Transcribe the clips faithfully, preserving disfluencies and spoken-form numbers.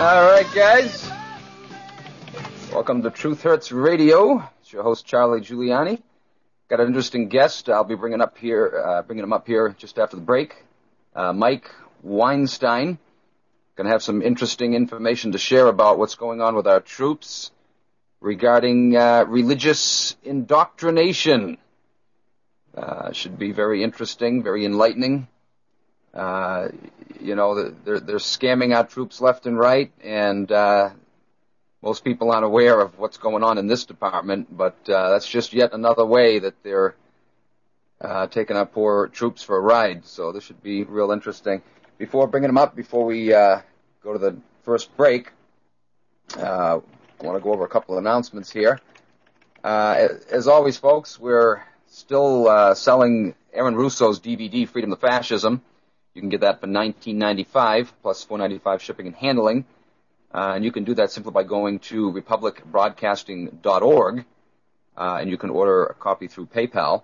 All right, guys. Welcome to Truth Hurts Radio. It's your host, Charlie Giuliani. Got an interesting guest. I'll be bringing up here, uh, bringing him up here just after the break. Uh, Mike Weinstein. Going to have some interesting information to share about what's going on with our troops regarding uh, religious indoctrination. Uh, should be very interesting, very enlightening. Uh, you know, they're, they're scamming our troops left and right, and uh, most people aren't aware of what's going on in this department, but uh, that's just yet another way that they're uh, taking our poor troops for a ride, so this should be real interesting. Before bringing them up, before we uh, go to the first break, uh, I want to go over a couple of announcements here. Uh, as always, folks, we're still uh, selling Aaron Russo's D V D, Freedom to Fascism. You can get that for nineteen ninety-five dollars plus four dollars and ninety-five cents shipping and handling. Uh, and you can do that simply by going to republic broadcasting dot org, uh, and you can order a copy through PayPal.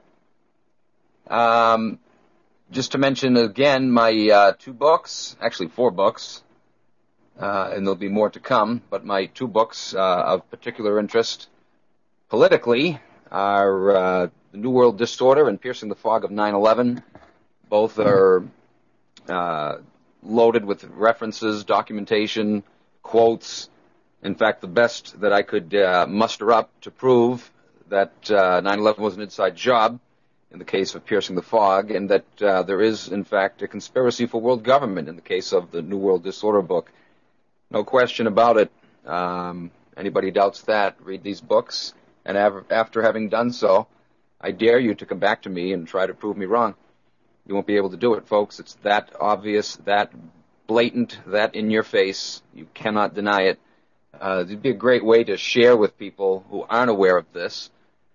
Um, just to mention again, my uh, two books, actually four books, uh, and there'll be more to come, but my two books uh, of particular interest politically are uh, The New World Disorder and Piercing the Fog of nine eleven. Both are Uh, loaded with references, documentation, quotes. In fact, the best that I could uh, muster up to prove that uh, nine eleven was an inside job in the case of Piercing the Fog, and that uh, there is, in fact, a conspiracy for world government in the case of the New World Disorder book. No question about it. Um, anybody doubts that, read these books, and av- after having done so, I dare you to come back to me and try to prove me wrong. You won't be able to do it, folks. It's that obvious, that blatant, that in your face. You cannot deny it. Uh, it'd be a great way to share with people who aren't aware of this.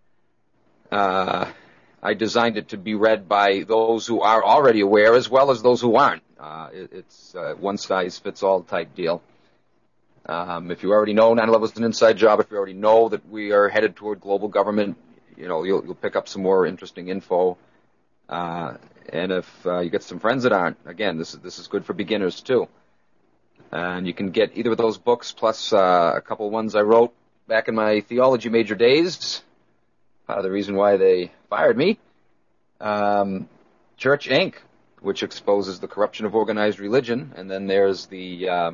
Uh, I designed it to be read by those who are already aware as well as those who aren't. Uh, it, it's a one-size-fits-all type deal. Um, if you already know nine eleven was an inside job, if you already know that we are headed toward global government, you know, you'll, you'll pick up some more interesting info. Uh, and if uh, you get some friends that aren't, again, this is this is good for beginners too. And you can get either of those books plus uh, a couple ones I wrote back in my theology major days. Part of the reason why they fired me. Um, Church Incorporated, which exposes the corruption of organized religion, and then there's the uh,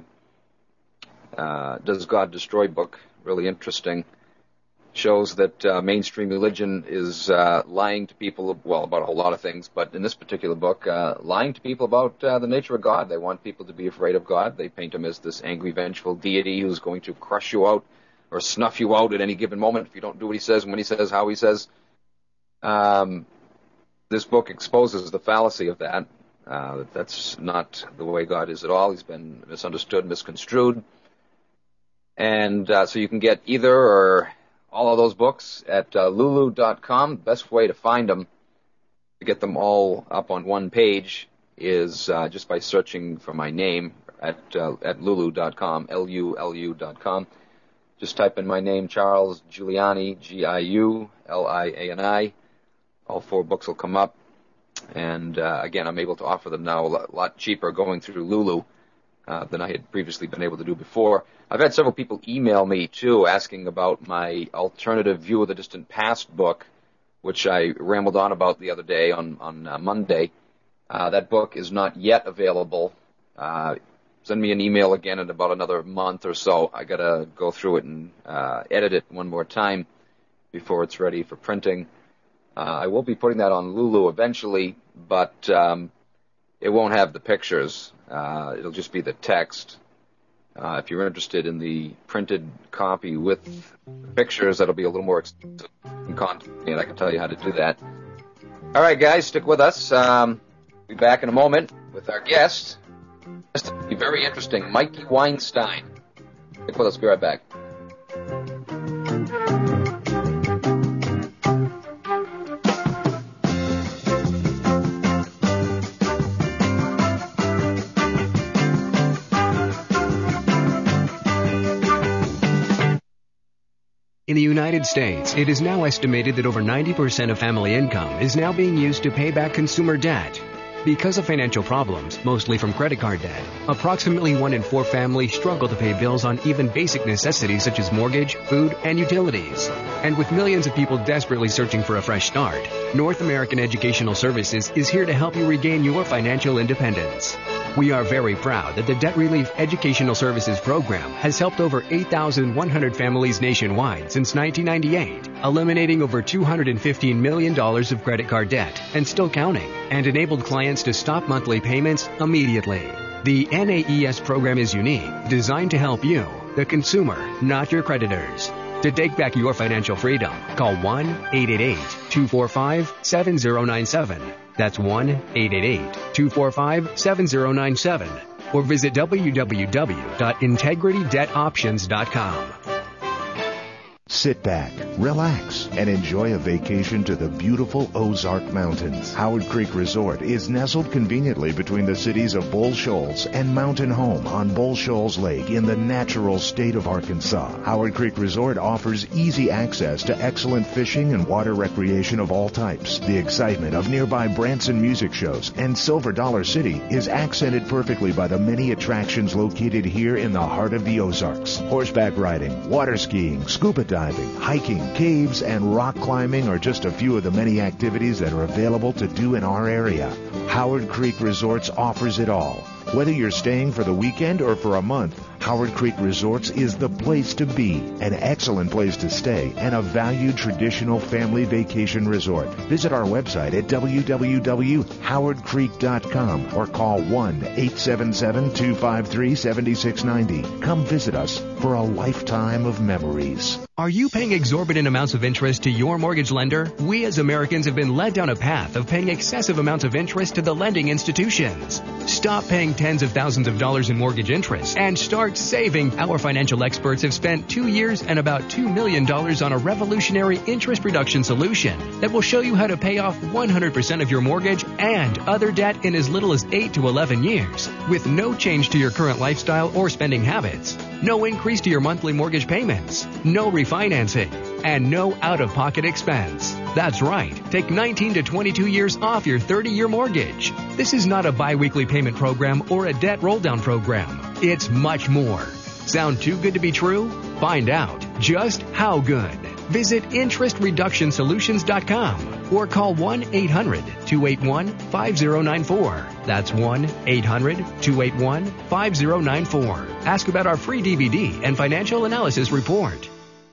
uh, Does God Destroy book, really interesting. Shows that uh, mainstream religion is uh, lying to people, well, about a whole lot of things, but in this particular book, uh, lying to people about uh, the nature of God. They want people to be afraid of God. They paint him as this angry, vengeful deity who's going to crush you out or snuff you out at any given moment if you don't do what he says, when he says, how he says. Um, this book exposes the fallacy of that. Uh, that's not the way God is at all. He's been misunderstood, misconstrued. And uh, so you can get either or all of those books at uh, lulu dot com. Best way to find them, to get them all up on one page, is uh, just by searching for my name at uh, at lulu dot com, L U L U dot com. Just type in my name, Charles Giuliani, G I U L I A N I. All four books will come up. And, uh, again, I'm able to offer them now a lot, lot cheaper going through Lulu uh, than I had previously been able to do before. I've had several people email me, too, asking about my Alternative View of the Distant Past book, which I rambled on about the other day on, on uh, Monday. Uh, that book is not yet available. Uh, send me an email again in about another month or so. I got to go through it and uh, edit it one more time before it's ready for printing. Uh, I will be putting that on Lulu eventually, but um, it won't have the pictures. Uh, it'll just be the text. Uh, if you're interested in the printed copy with pictures, that'll be a little more expensive in content, and I can tell you how to do that. All right, guys, stick with us. Um, we'll be back in a moment with our guest. This will be very interesting, Mikey Weinstein. Stick with us. Be right back. In the United States, it is now estimated that over ninety percent of family income is now being used to pay back consumer debt. Because of financial problems, mostly from credit card debt, approximately one in four families struggle to pay bills on even basic necessities such as mortgage, food, and utilities. And with millions of people desperately searching for a fresh start, North American Educational Services is here to help you regain your financial independence. We are very proud that the Debt Relief Educational Services Program has helped over eight thousand one hundred families nationwide since nineteen ninety-eight, eliminating over two hundred fifteen million dollars of credit card debt and still counting, and enabled clients to stop monthly payments immediately. The N A E S program is unique, designed to help you, the consumer, not your creditors. To take back your financial freedom, call one eight eight eight, two four five, seven zero nine seven. That's one eight eight eight, two four five, seven zero nine seven. Or visit w w w dot integrity debt options dot com. Sit back, relax, and enjoy a vacation to the beautiful Ozark Mountains. Howard Creek Resort is nestled conveniently between the cities of Bull Shoals and Mountain Home on Bull Shoals Lake in the natural state of Arkansas. Howard Creek Resort offers easy access to excellent fishing and water recreation of all types. The excitement of nearby Branson music shows and Silver Dollar City is accented perfectly by the many attractions located here in the heart of the Ozarks. Horseback riding, water skiing, scuba diving, hiking, caves, and rock climbing are just a few of the many activities that are available to do in our area. Howard Creek Resorts offers it all. Whether you're staying for the weekend or for a month, Howard Creek Resorts is the place to be, an excellent place to stay, and a valued traditional family vacation resort. Visit our website at w w w dot howard creek dot com or call one eight seven seven, two five three, seven six nine zero. Come visit us for a lifetime of memories. Are you paying exorbitant amounts of interest to your mortgage lender? We as Americans have been led down a path of paying excessive amounts of interest to the lending institutions. Stop paying tens of thousands of dollars in mortgage interest and start saving. Our financial experts have spent two years and about two million dollars on a revolutionary interest reduction solution that will show you how to pay off one hundred percent of your mortgage and other debt in as little as eight to eleven years with no change to your current lifestyle or spending habits. No increase to your monthly mortgage payments, no refinancing, and no out-of-pocket expense. That's right. Take nineteen to twenty-two years off your thirty-year mortgage. This is not a biweekly payment program or a debt roll-down program. It's much more. Sound too good to be true? Find out just how good. Visit interest reduction solutions dot com or call one eight hundred, two eight one, five zero nine four. That's one eight hundred, two eight one, five zero nine four. Ask about our free D V D and financial analysis report.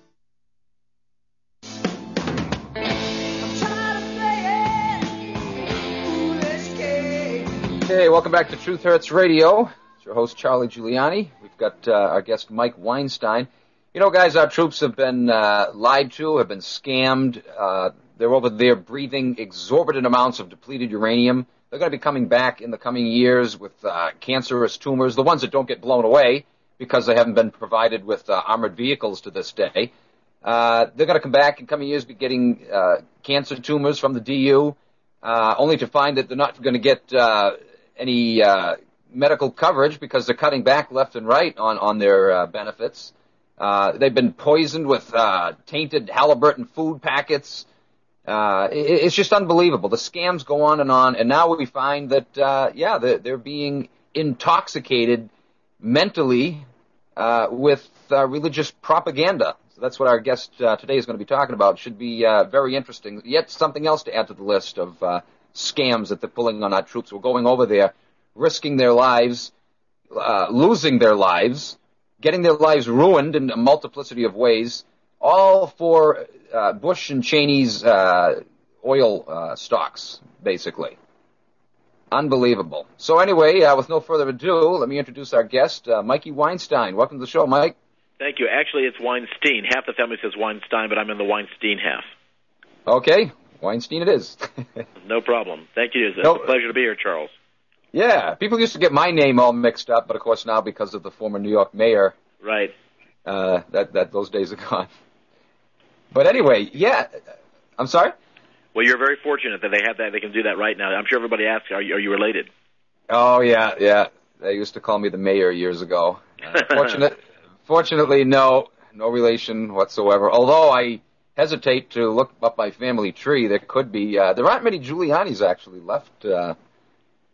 Hey, welcome back to Truth Hurts Radio. It's your host, Charlie Giuliani. We've got uh, our guest, Mike Weinstein. You know, guys, our troops have been uh, lied to, have been scammed. Uh, they're over there breathing exorbitant amounts of depleted uranium. They're going to be coming back in the coming years with uh, cancerous tumors, the ones that don't get blown away because they haven't been provided with uh, armored vehicles to this day. Uh, they're going to come back in coming years, be getting uh, cancer tumors from the D U, uh, only to find that they're not going to get uh, any uh, medical coverage because they're cutting back left and right on, on their uh, benefits. Uh, they've been poisoned with uh, tainted Halliburton food packets. Uh, it, it's just unbelievable. The scams go on and on, and now we find that, uh, yeah, they're, they're being intoxicated mentally uh, with uh, religious propaganda. So that's what our guest uh, today is going to be talking about. Should be uh, very interesting. Yet something else to add to the list of uh, scams that they're pulling on our troops. We're going over there, risking their lives, uh, losing their lives, getting their lives ruined in a multiplicity of ways, all for uh, Bush and Cheney's uh, oil uh, stocks, basically. Unbelievable. So anyway, uh, with no further ado, let me introduce our guest, uh, Mikey Weinstein. Welcome to the show, Mike. Thank you. Actually, it's Weinstein. Half the family says Weinstein, but I'm in the Weinstein half. Okay. Weinstein it is. No problem. Thank you. It's no, a pleasure to be here, Charles. Yeah. People used to get my name all mixed up, but of course now because of the former New York mayor, right, uh, that, that those days are gone. But anyway, yeah. I'm sorry? Well, you're very fortunate that they have that. They can do that right now. I'm sure everybody asks, are you, are you related? Oh, yeah, yeah. They used to call me the mayor years ago. Uh, fortunate, fortunately, no, no relation whatsoever. Although I hesitate to look up my family tree. There could be, uh, there aren't many Giulianis actually left uh,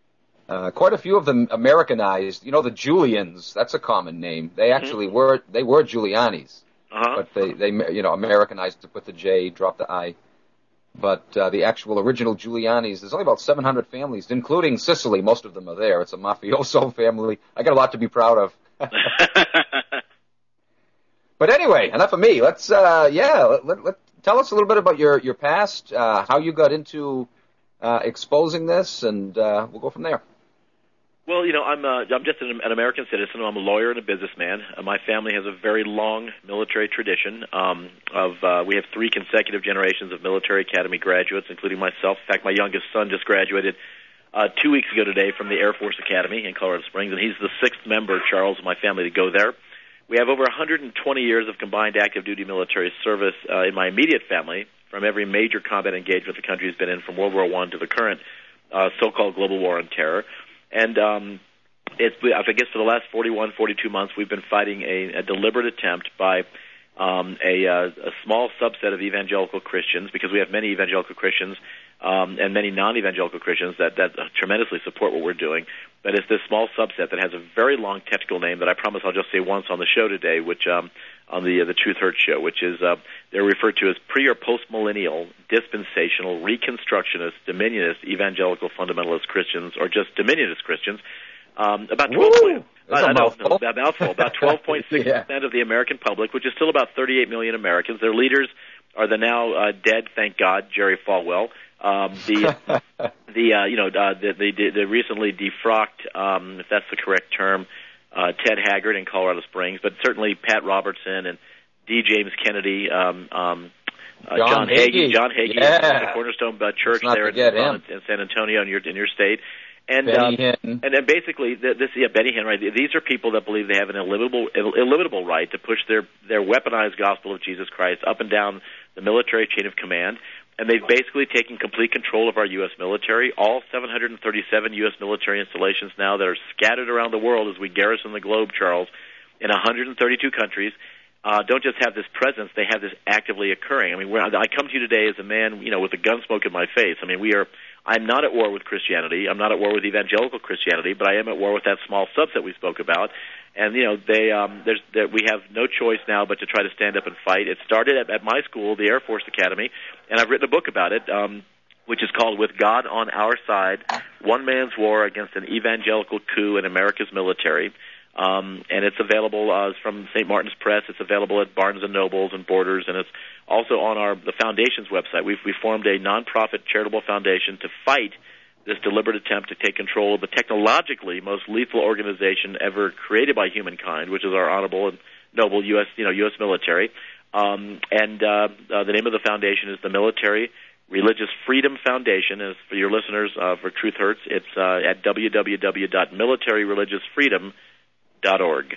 Uh, quite a few of them Americanized. You know, the Julians, that's a common name. They actually mm-hmm. were, they were Giulianis. Uh-huh. But they, they, you know, Americanized to put the J, drop the I. But uh, the actual original Giulianis, there's only about seven hundred families, including Sicily. Most of them are there. It's a mafioso family. I got a lot to be proud of. But anyway, enough of me. Let's, uh, yeah, let, let, let, tell us a little bit about your, your past, uh, how you got into uh, exposing this, and uh, we'll go from there. Well, you know, I'm uh, I'm just an, an American citizen. I'm a lawyer and a businessman. Uh, my family has a very long military tradition. Um, of uh, we have three consecutive generations of military academy graduates, including myself. In fact, my youngest son just graduated uh, two weeks ago today from the Air Force Academy in Colorado Springs, and he's the sixth member, Charles, of my family to go there. We have over one hundred twenty years of combined active duty military service uh, in my immediate family, from every major combat engagement the country has been in, from World War One to the current uh, so-called global war on terror. And um, it's, I guess for the last forty-one, forty-two months, we've been fighting a, a deliberate attempt by um, a, uh, a small subset of evangelical Christians, because we have many evangelical Christians um, and many non-evangelical Christians that, that tremendously support what we're doing. But it's this small subset that has a very long technical name that I promise I'll just say once on the show today, which um, on the uh, the Truth Hurts show, which is uh, they're referred to as pre- or post-millennial, dispensational, reconstructionist, dominionist, evangelical fundamentalist Christians, or just dominionist Christians. Um, about twelve point, uh, I know, no, about mouthful, about twelve point six percent yeah. of the American public, which is still about thirty-eight million Americans. Their leaders are the now uh, dead, thank God, Jerry Falwell. Um, the the uh, you know uh, the, the the recently defrocked, um, if that's the correct term, uh, Ted Haggard in Colorado Springs, but certainly Pat Robertson and D. James Kennedy, um, um, uh, John, John Hagee, John Hagee, yeah. the Cornerstone uh, Church there in, in, in San Antonio in your in your state. And um, and then basically, this yeah, Benny Hinn, right? These are people that believe they have an illimitable, illimitable right to push their their weaponized gospel of Jesus Christ up and down the military chain of command. And they've basically taken complete control of our U S military. All seven hundred thirty-seven U S military installations now that are scattered around the world as we garrison the globe, Charles, in one hundred thirty-two countries, uh, don't just have this presence; they have this actively occurring. I mean, we're, I come to you today as a man, you know, with a gun smoke in my face. I mean, we are. I'm not at war with Christianity. I'm not at war with evangelical Christianity, but I am at war with that small subset we spoke about. And you know, they um, there's there, we have no choice now but to try to stand up and fight. It started at, at my school, the Air Force Academy, and I've written a book about it, um, which is called "With God on Our Side: One Man's War Against an Evangelical Coup in America's Military." Um, and it's available uh, from Saint Martin's Press. It's available at Barnes and Nobles and Borders, and it's also on our the foundation's website. We've we formed a nonprofit charitable foundation to fight this deliberate attempt to take control of the technologically most lethal organization ever created by humankind, which is our honorable and noble U S you know U S military. Um, and uh, uh, the name of the foundation is the Military Religious Freedom Foundation. As for your listeners, uh, for Truth Hurts, it's uh, at w w w dot military religious freedom dot org.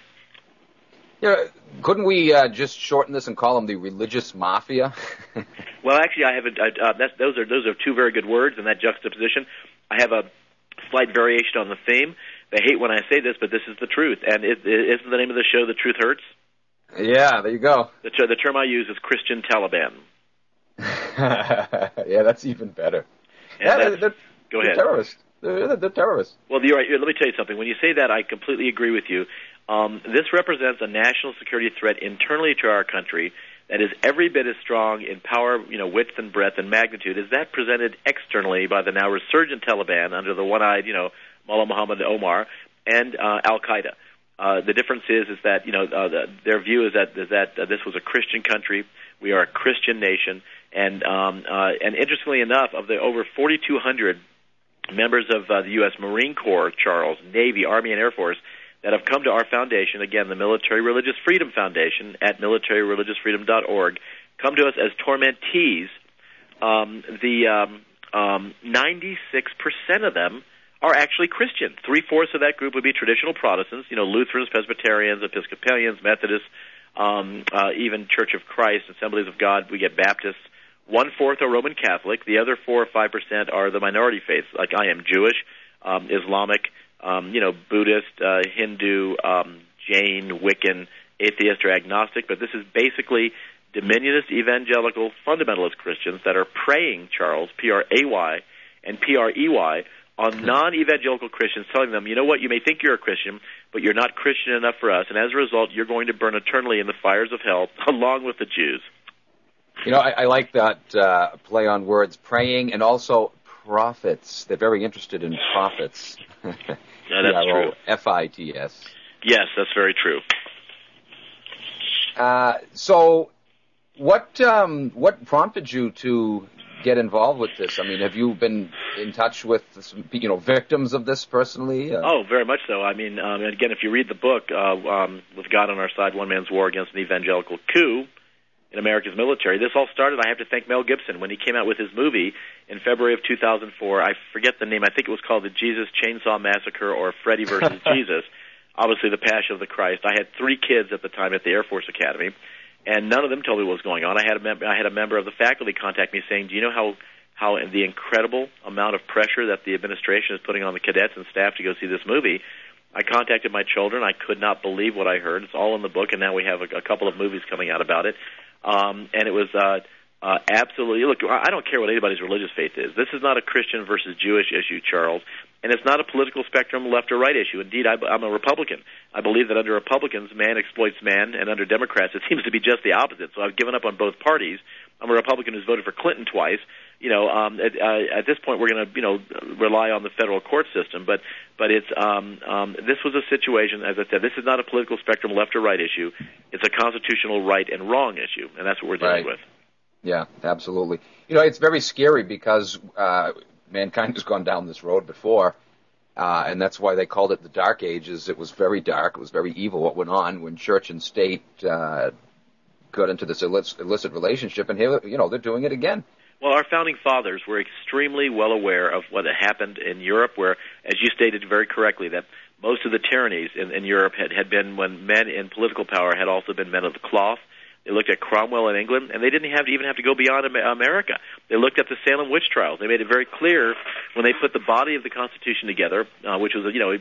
Yeah, couldn't we uh, just shorten this and call them the religious mafia? Well, actually, I have a, uh, that's, those are those are two very good words in that juxtaposition. I have a slight variation on the theme. They hate when I say this, but this is the truth. And it, it, isn't the name of the show The Truth Hurts? Yeah, there you go. The, the term I use is Christian Taliban. Yeah, that's even better. And yeah, they're, they're, go they're ahead. terrorists. They're, they're terrorists. Well, you're right. Let me tell you something. When you say that, I completely agree with you. Um, this represents a national security threat internally to our country that is every bit as strong in power, you know, width and breadth and magnitude as that presented externally by the now resurgent Taliban under the one-eyed, you know, Mullah Muhammad Omar and uh, Al-Qaeda. Uh, the difference is, is that, you know, uh, the, their view is that, is that uh, this was a Christian country. We are a Christian nation. And, um, uh, and interestingly enough, of the over forty-two hundred members of uh, the U S Marine Corps, Charles, Navy, Army, and Air Force, that have come to our foundation, again, the Military Religious Freedom Foundation at military religious freedom dot org, come to us as tormentees. Um, the um, um, ninety-six percent of them are actually Christian. Three-fourths of that group would be traditional Protestants, you know, Lutherans, Presbyterians, Episcopalians, Methodists, um, uh, even Church of Christ, Assemblies of God. We get Baptists. One-fourth are Roman Catholic. The other four or five percent are the minority faiths, like I am, Jewish, um, Islamic, Um, you know, Buddhist, uh, Hindu, um, Jain, Wiccan, atheist, or agnostic, but this is basically dominionist, evangelical, fundamentalist Christians that are preying, Charles, P R A Y and P R E Y, on non-evangelical Christians, telling them, you know what, you may think you're a Christian, but you're not Christian enough for us, and as a result, you're going to burn eternally in the fires of hell, along with the Jews. You know, I, I like that uh, play on words, praying, and also prophets. They're very interested in prophets. Yeah, that's true. F I T S. Yes, that's very true. Uh, so, what um, what prompted you to get involved with this? I mean, have you been in touch with some, you know, victims of this personally? Uh, oh, very much so. I mean, um, again, if you read the book, uh, um, With God on Our Side, One Man's War Against an Evangelical Coup in America's Military, this all started, I have to thank Mel Gibson, when he came out with his movie in February of two thousand four. I forget the name. I think it was called The Jesus Chainsaw Massacre or Freddy versus Jesus. Obviously, The Passion of the Christ. I had three kids at the time at the Air Force Academy, and none of them told me what was going on. I had a, mem- I had a member of the faculty contact me saying, do you know how, how the incredible amount of pressure that the administration is putting on the cadets and staff to go see this movie? I contacted my children. I could not believe what I heard. It's all in the book, and now we have a, a couple of movies coming out about it. Um, and it was uh, uh, absolutely, look, I don't care what anybody's religious faith is. This is not a Christian versus Jewish issue, Charles, and it's not a political spectrum left or right issue. Indeed, I, I'm a Republican. I believe that under Republicans, man exploits man, and under Democrats, it seems to be just the opposite. So I've given up on both parties. I'm a Republican who's voted for Clinton twice. You know, um, at, uh, at this point, we're going to, you know, rely on the federal court system. But, but it's um, um, this was a situation, as I said, this is not a political spectrum left or right issue. It's a constitutional right and wrong issue, and that's what we're dealing right. with. Yeah, absolutely. You know, it's very scary because uh, mankind has gone down this road before, uh, and that's why they called it the Dark Ages. It was very dark. It was very evil what went on when church and state uh, got into this illicit, illicit relationship, and here, you know, they're doing it again. Well, our founding fathers were extremely well aware of what had happened in Europe, where, as you stated very correctly, that most of the tyrannies in, in Europe had, had been when men in political power had also been men of the cloth. They looked at Cromwell in England, and they didn't have to even have to go beyond America. They looked at the Salem witch trials. They made it very clear when they put the body of the Constitution together, uh, which was, you know,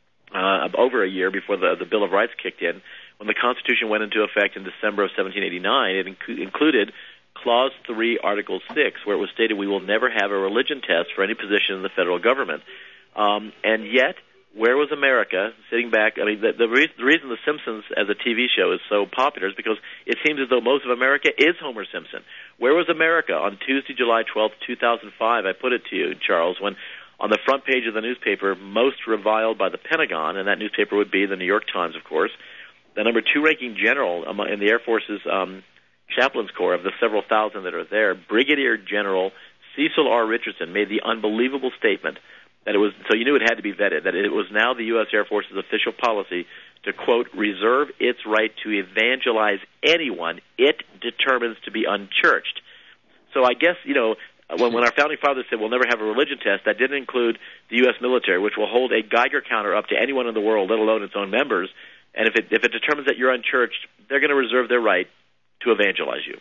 uh, over a year before the, the Bill of Rights kicked in. When the Constitution went into effect in December of seventeen eighty-nine, it inc- included Clause three, Article six, where it was stated we will never have a religion test for any position in the federal government. Um, and yet, where was America sitting back? I mean, the, the, re- the reason The Simpsons as a T V show is so popular is because it seems as though most of America is Homer Simpson. Where was America on Tuesday, July twelfth, two thousand five? I put it to you, Charles, when on the front page of the newspaper, most reviled by the Pentagon, and that newspaper would be the New York Times, of course, the number two ranking general in the Air Force's um, Chaplains Corps, of the several thousand that are there, Brigadier General Cecil R. Richardson, made the unbelievable statement that it was, so you knew it had to be vetted, that it was now the U S Air Force's official policy to, quote, reserve its right to evangelize anyone it determines to be unchurched. So I guess, you know, when, when our founding fathers said we'll never have a religion test, that didn't include the U S military, which will hold a Geiger counter up to anyone in the world, let alone its own members. And if it, if it determines that you're unchurched, they're going to reserve their right to evangelize you.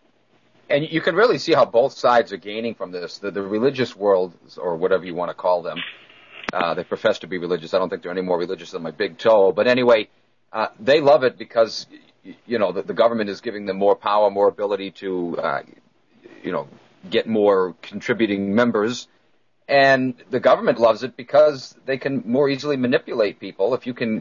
And you can really see how both sides are gaining from this. The, the religious world, or whatever you want to call them, uh, they profess to be religious. I don't think they're any more religious than my big toe. But anyway, uh, they love it because, you know, the, the government is giving them more power, more ability to, uh, you know, get more contributing members. And the government loves it because they can more easily manipulate people. If you can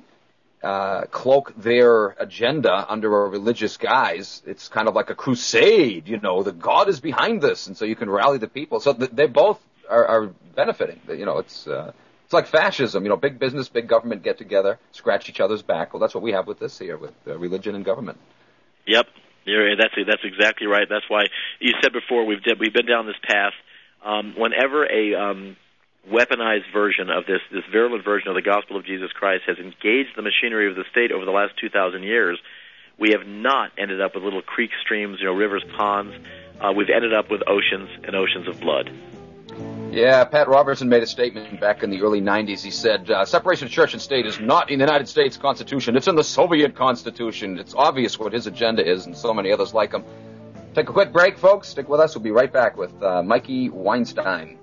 Uh, cloak their agenda under a religious guise, it's kind of like a crusade, you know, that God is behind this, and so you can rally the people. So th- they both are, are benefiting. You know, it's uh, it's like fascism, you know, big business, big government get together, scratch each other's back. Well, that's what we have with this here, with uh, religion and government. Yep, You're, that's that's exactly right. That's why you said before we've did, we've been down this path. Um, whenever a um, weaponized version of this, this virulent version of the gospel of Jesus Christ has engaged the machinery of the state over the last two thousand years, we have not ended up with little creeks, streams, you know, rivers, ponds. Uh, we've ended up with oceans and oceans of blood. Yeah, Pat Robertson made a statement back in the early nineties. He said, uh, separation of church and state is not in the United States Constitution. It's in the Soviet Constitution. It's obvious what his agenda is, and so many others like him. Take a quick break, folks. Stick with us. We'll be right back with uh, Mikey Weinstein.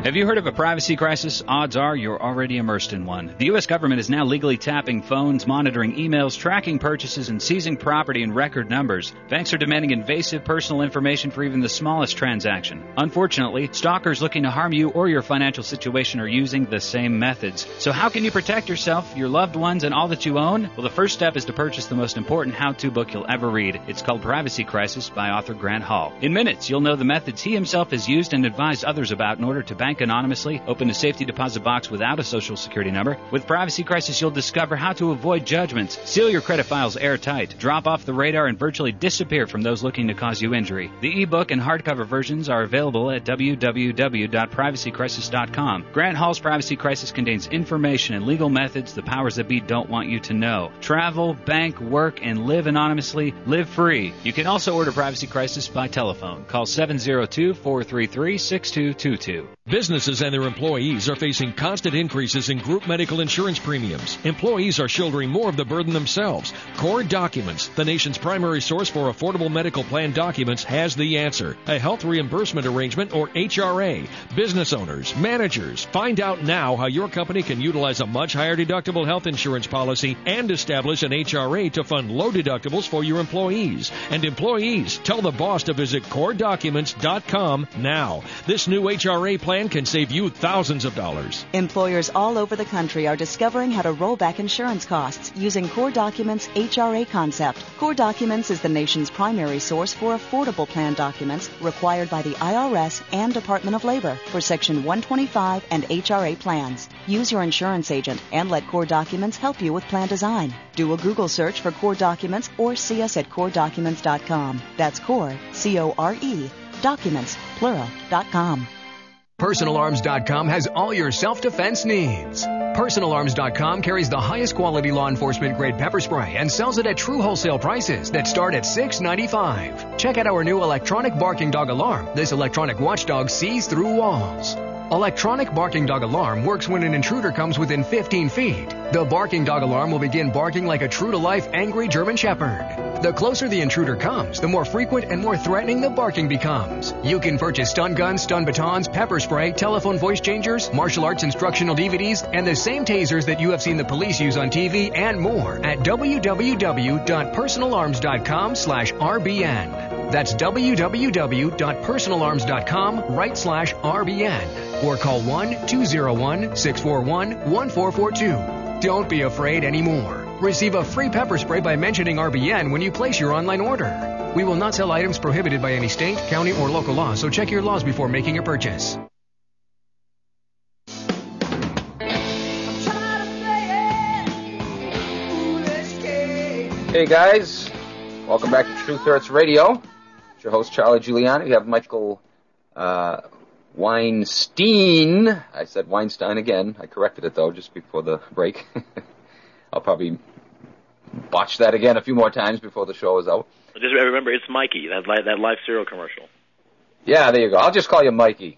Have you heard of a privacy crisis? Odds are you're already immersed in one. The U S government is now legally tapping phones, monitoring emails, tracking purchases, and seizing property in record numbers. Banks are demanding invasive personal information for even the smallest transaction. Unfortunately, stalkers looking to harm you or your financial situation are using the same methods. So how can you protect yourself, your loved ones, and all that you own? Well, the first step is to purchase the most important how-to book you'll ever read. It's called Privacy Crisis by author Grant Hall. In minutes, you'll know the methods he himself has used and advised others about in order to bank anonymously, open a safety deposit box without a social security number. With Privacy Crisis, you'll discover how to avoid judgments, seal your credit files airtight, drop off the radar, and virtually disappear from those looking to cause you injury. The ebook and hardcover versions are available at w w w dot privacy crisis dot com. Grant Hall's Privacy Crisis contains information and legal methods the powers that be don't want you to know. Travel, bank, work, and live anonymously. Live free. You can also order Privacy Crisis by telephone. Call seven zero two, four three three, six two two two. Businesses and their employees are facing constant increases in group medical insurance premiums. Employees are shouldering more of the burden themselves. Core Documents, the nation's primary source for affordable medical plan documents, has the answer. A health reimbursement arrangement, or H R A. Business owners, managers, find out now how your company can utilize a much higher deductible health insurance policy and establish an H R A to fund low deductibles for your employees. And employees, tell the boss to visit core documents dot com now. This new H R A plan can save you thousands of dollars. Employers all over the country are discovering how to roll back insurance costs using Core Documents' H R A concept. Core Documents is the nation's primary source for affordable plan documents required by the I R S and Department of Labor for Section one twenty-five and H R A plans. Use your insurance agent and let Core Documents help you with plan design. Do a Google search for Core Documents or see us at core documents dot com. That's Core, C O R E, documents, plural, dot com. personal arms dot com has all your self-defense needs. personal arms dot com carries the highest quality law enforcement grade pepper spray and sells it at true wholesale prices that start at six ninety-five. Check out our new electronic barking dog alarm. This electronic watchdog sees through walls. Electronic barking dog alarm works when an intruder comes within fifteen feet. The barking dog alarm will begin barking like a true-to-life angry German Shepherd. The closer the intruder comes, the more frequent and more threatening the barking becomes. You can purchase stun guns, stun batons, pepper spray, telephone voice changers, martial arts instructional D V Ds, and the same tasers that you have seen the police use on T V and more at w w w dot personal arms dot com slash R B N. That's w w w dot personal arms dot com right slash R B N or call one two zero one, six four one, one four four two. Don't be afraid anymore. Receive a free pepper spray by mentioning R B N when you place your online order. We will not sell items prohibited by any state, county, or local law, so check your laws before making a purchase. Hey guys, welcome back to Truth Hurts Radio. It's your host Charlie Giuliani. We have Michael uh, Weinstein. I said Weinstein again. I corrected it though just before the break. I'll probably botch that again a few more times before the show is out. Just remember, it's Mikey, that li- that life cereal commercial. Yeah, there you go. I'll just call you Mikey.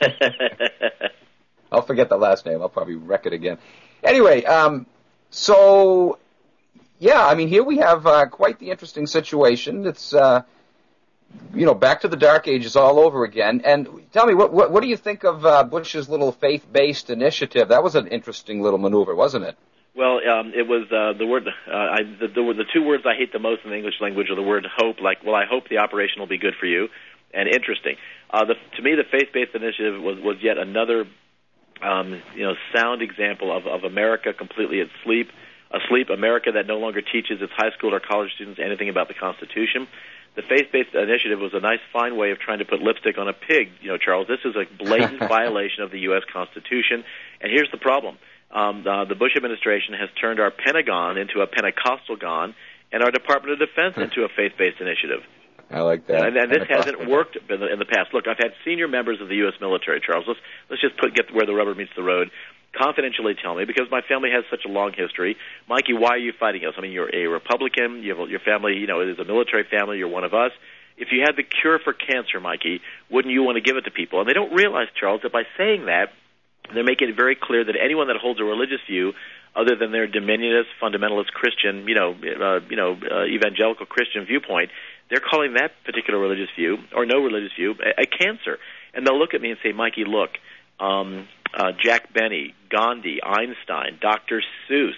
I'll forget the last name. I'll probably wreck it again. Anyway, um, so, yeah, I mean, here we have uh, quite the interesting situation. It's, uh, you know, back to the Dark Ages all over again. And tell me, what what, what do you think of uh, Bush's little faith-based initiative? That was an interesting little maneuver, wasn't it? Well, um, it was uh, the word. Uh, I, the, the, the two words I hate the most in the English language are the word hope. Like, well, I hope the operation will be good for you, and interesting. Uh, the, to me, the faith-based initiative was, was yet another, um, you know, sound example of, of America completely asleep. Asleep, America that no longer teaches its high school or college students anything about the Constitution. The faith-based initiative was a nice, fine way of trying to put lipstick on a pig. You know, Charles, this is a blatant violation of the U S Constitution, and here's the problem. Um, the, the Bush administration has turned our Pentagon into a Pentecostal gon and our Department of Defense into a faith-based initiative. I like that. And, and this hasn't worked in the, in the past. Look, I've had senior members of the U S military, Charles. Let's, let's just put, get where the rubber meets the road. Confidentially tell me, because my family has such a long history, Mikey, why are you fighting us? I mean, you're a Republican. You have, your family, you know, is a military family. You're one of us. If you had the cure for cancer, Mikey, wouldn't you want to give it to people? And they don't realize, Charles, that by saying that, they're making it very clear that anyone that holds a religious view other than their dominionist, fundamentalist Christian, you know, uh, you know, uh, evangelical Christian viewpoint, they're calling that particular religious view or no religious view a, a cancer. And they'll look at me and say, Mikey, look, um, uh, Jack Benny, Gandhi, Einstein, Doctor Seuss,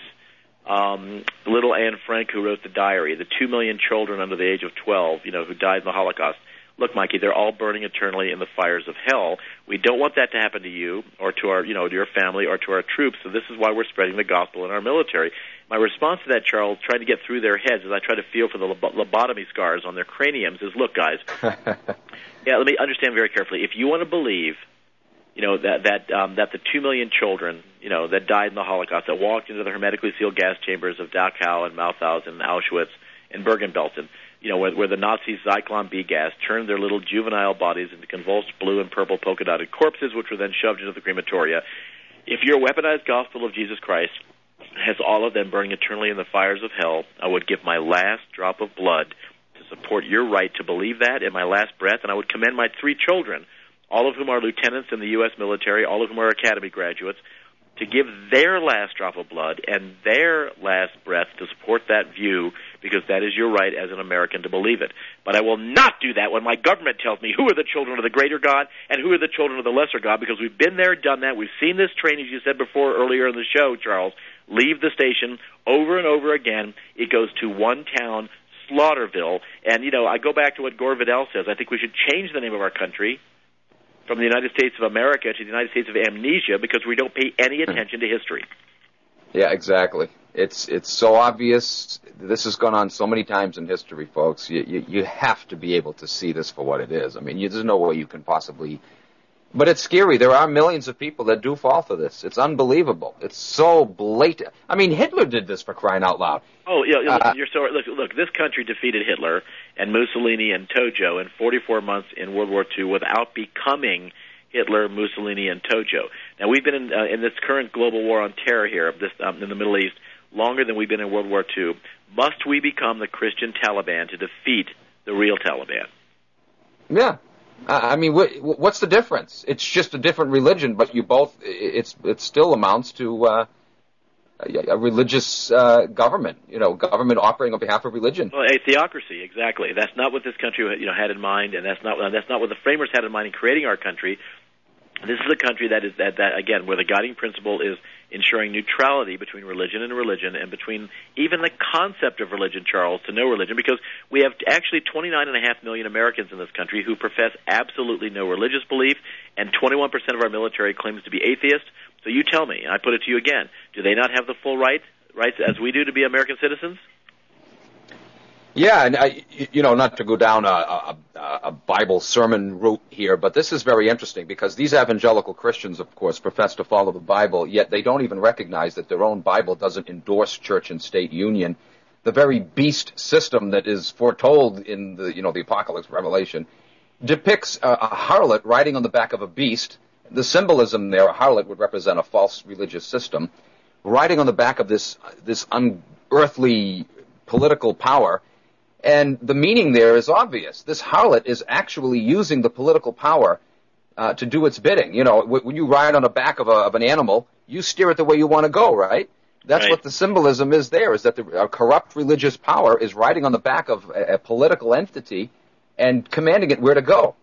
um, little Anne Frank who wrote the diary, the two million children under the age of twelve, you know, who died in the Holocaust. Look, Mikey, they're all burning eternally in the fires of hell. We don't want that to happen to you or to our, you know, to your family or to our troops. So this is why we're spreading the gospel in our military. My response to that, Charles, trying to get through their heads as I try to feel for the lob- lobotomy scars on their craniums is, look, guys, yeah, let me understand very carefully. If you want to believe, you know, that that um, that the two million children, you know, that died in the Holocaust, that walked into the hermetically sealed gas chambers of Dachau and Mauthausen and Auschwitz and Bergen-Belsen, you know, where, where the Nazi Zyklon B gas turned their little juvenile bodies into convulsed blue and purple polka-dotted corpses, which were then shoved into the crematoria. If your weaponized gospel of Jesus Christ has all of them burning eternally in the fires of hell, I would give my last drop of blood to support your right to believe that in my last breath, and I would commend my three children, all of whom are lieutenants in the U S military, all of whom are academy graduates, to give their last drop of blood and their last breath to support that view, because that is your right as an American to believe it. But I will not do that when my government tells me who are the children of the greater God and who are the children of the lesser God, because we've been there, done that. We've seen this train, as you said before earlier in the show, Charles, leave the station over and over again. It goes to one town, Slaughterville. And, you know, I go back to what Gore Vidal says. I think we should change the name of our country from the United States of America to the United States of Amnesia, because we don't pay any attention to history. Yeah, exactly. It's it's so obvious. This has gone on so many times in history, folks. You, you, you have to be able to see this for what it is. I mean, you, there's no way you can possibly... But it's scary. There are millions of people that do fall for this. It's unbelievable. It's so blatant. I mean, Hitler did this, for crying out loud. Oh, yeah. Listen, uh, you're so look. Look, this country defeated Hitler and Mussolini and Tojo in forty-four months in World War Two without becoming Hitler, Mussolini, and Tojo. Now, we've been in, uh, in this current global war on terror here, this um, in the Middle East, longer than we've been in World War Two. Must we become the Christian Taliban to defeat the real Taliban? Yeah. I mean, what's the difference? It's just a different religion, but you both, it's it still amounts to uh, a religious uh, government, you know, government operating on behalf of religion. Well, a theocracy, exactly. That's not what this country, you know, had in mind, and that's not that's not what the framers had in mind in creating our country. This is a country that is that, that again, where the guiding principle is ensuring neutrality between religion and religion, and between even the concept of religion, Charles, to no religion, because we have actually twenty-nine and a half million Americans in this country who profess absolutely no religious belief, and twenty-one percent of our military claims to be atheist. So you tell me, and I put it to you again, do they not have the full right, rights as we do to be American citizens? Yeah, and I, you know, not to go down a, a, a Bible sermon route here, but this is very interesting because these evangelical Christians, of course, profess to follow the Bible, yet they don't even recognize that their own Bible doesn't endorse church and state union. The very beast system that is foretold in the, you know, the Apocalypse, Revelation, depicts a, a harlot riding on the back of a beast. The symbolism there, a harlot would represent a false religious system, riding on the back of this this unearthly political power. And the meaning there is obvious. This harlot is actually using the political power uh, to do its bidding. You know, when you ride on the back of, a, of an animal, you steer it the way you want to go, right? That's right. What the symbolism is there, is that the a corrupt religious power is riding on the back of a, a political entity and commanding it where to go.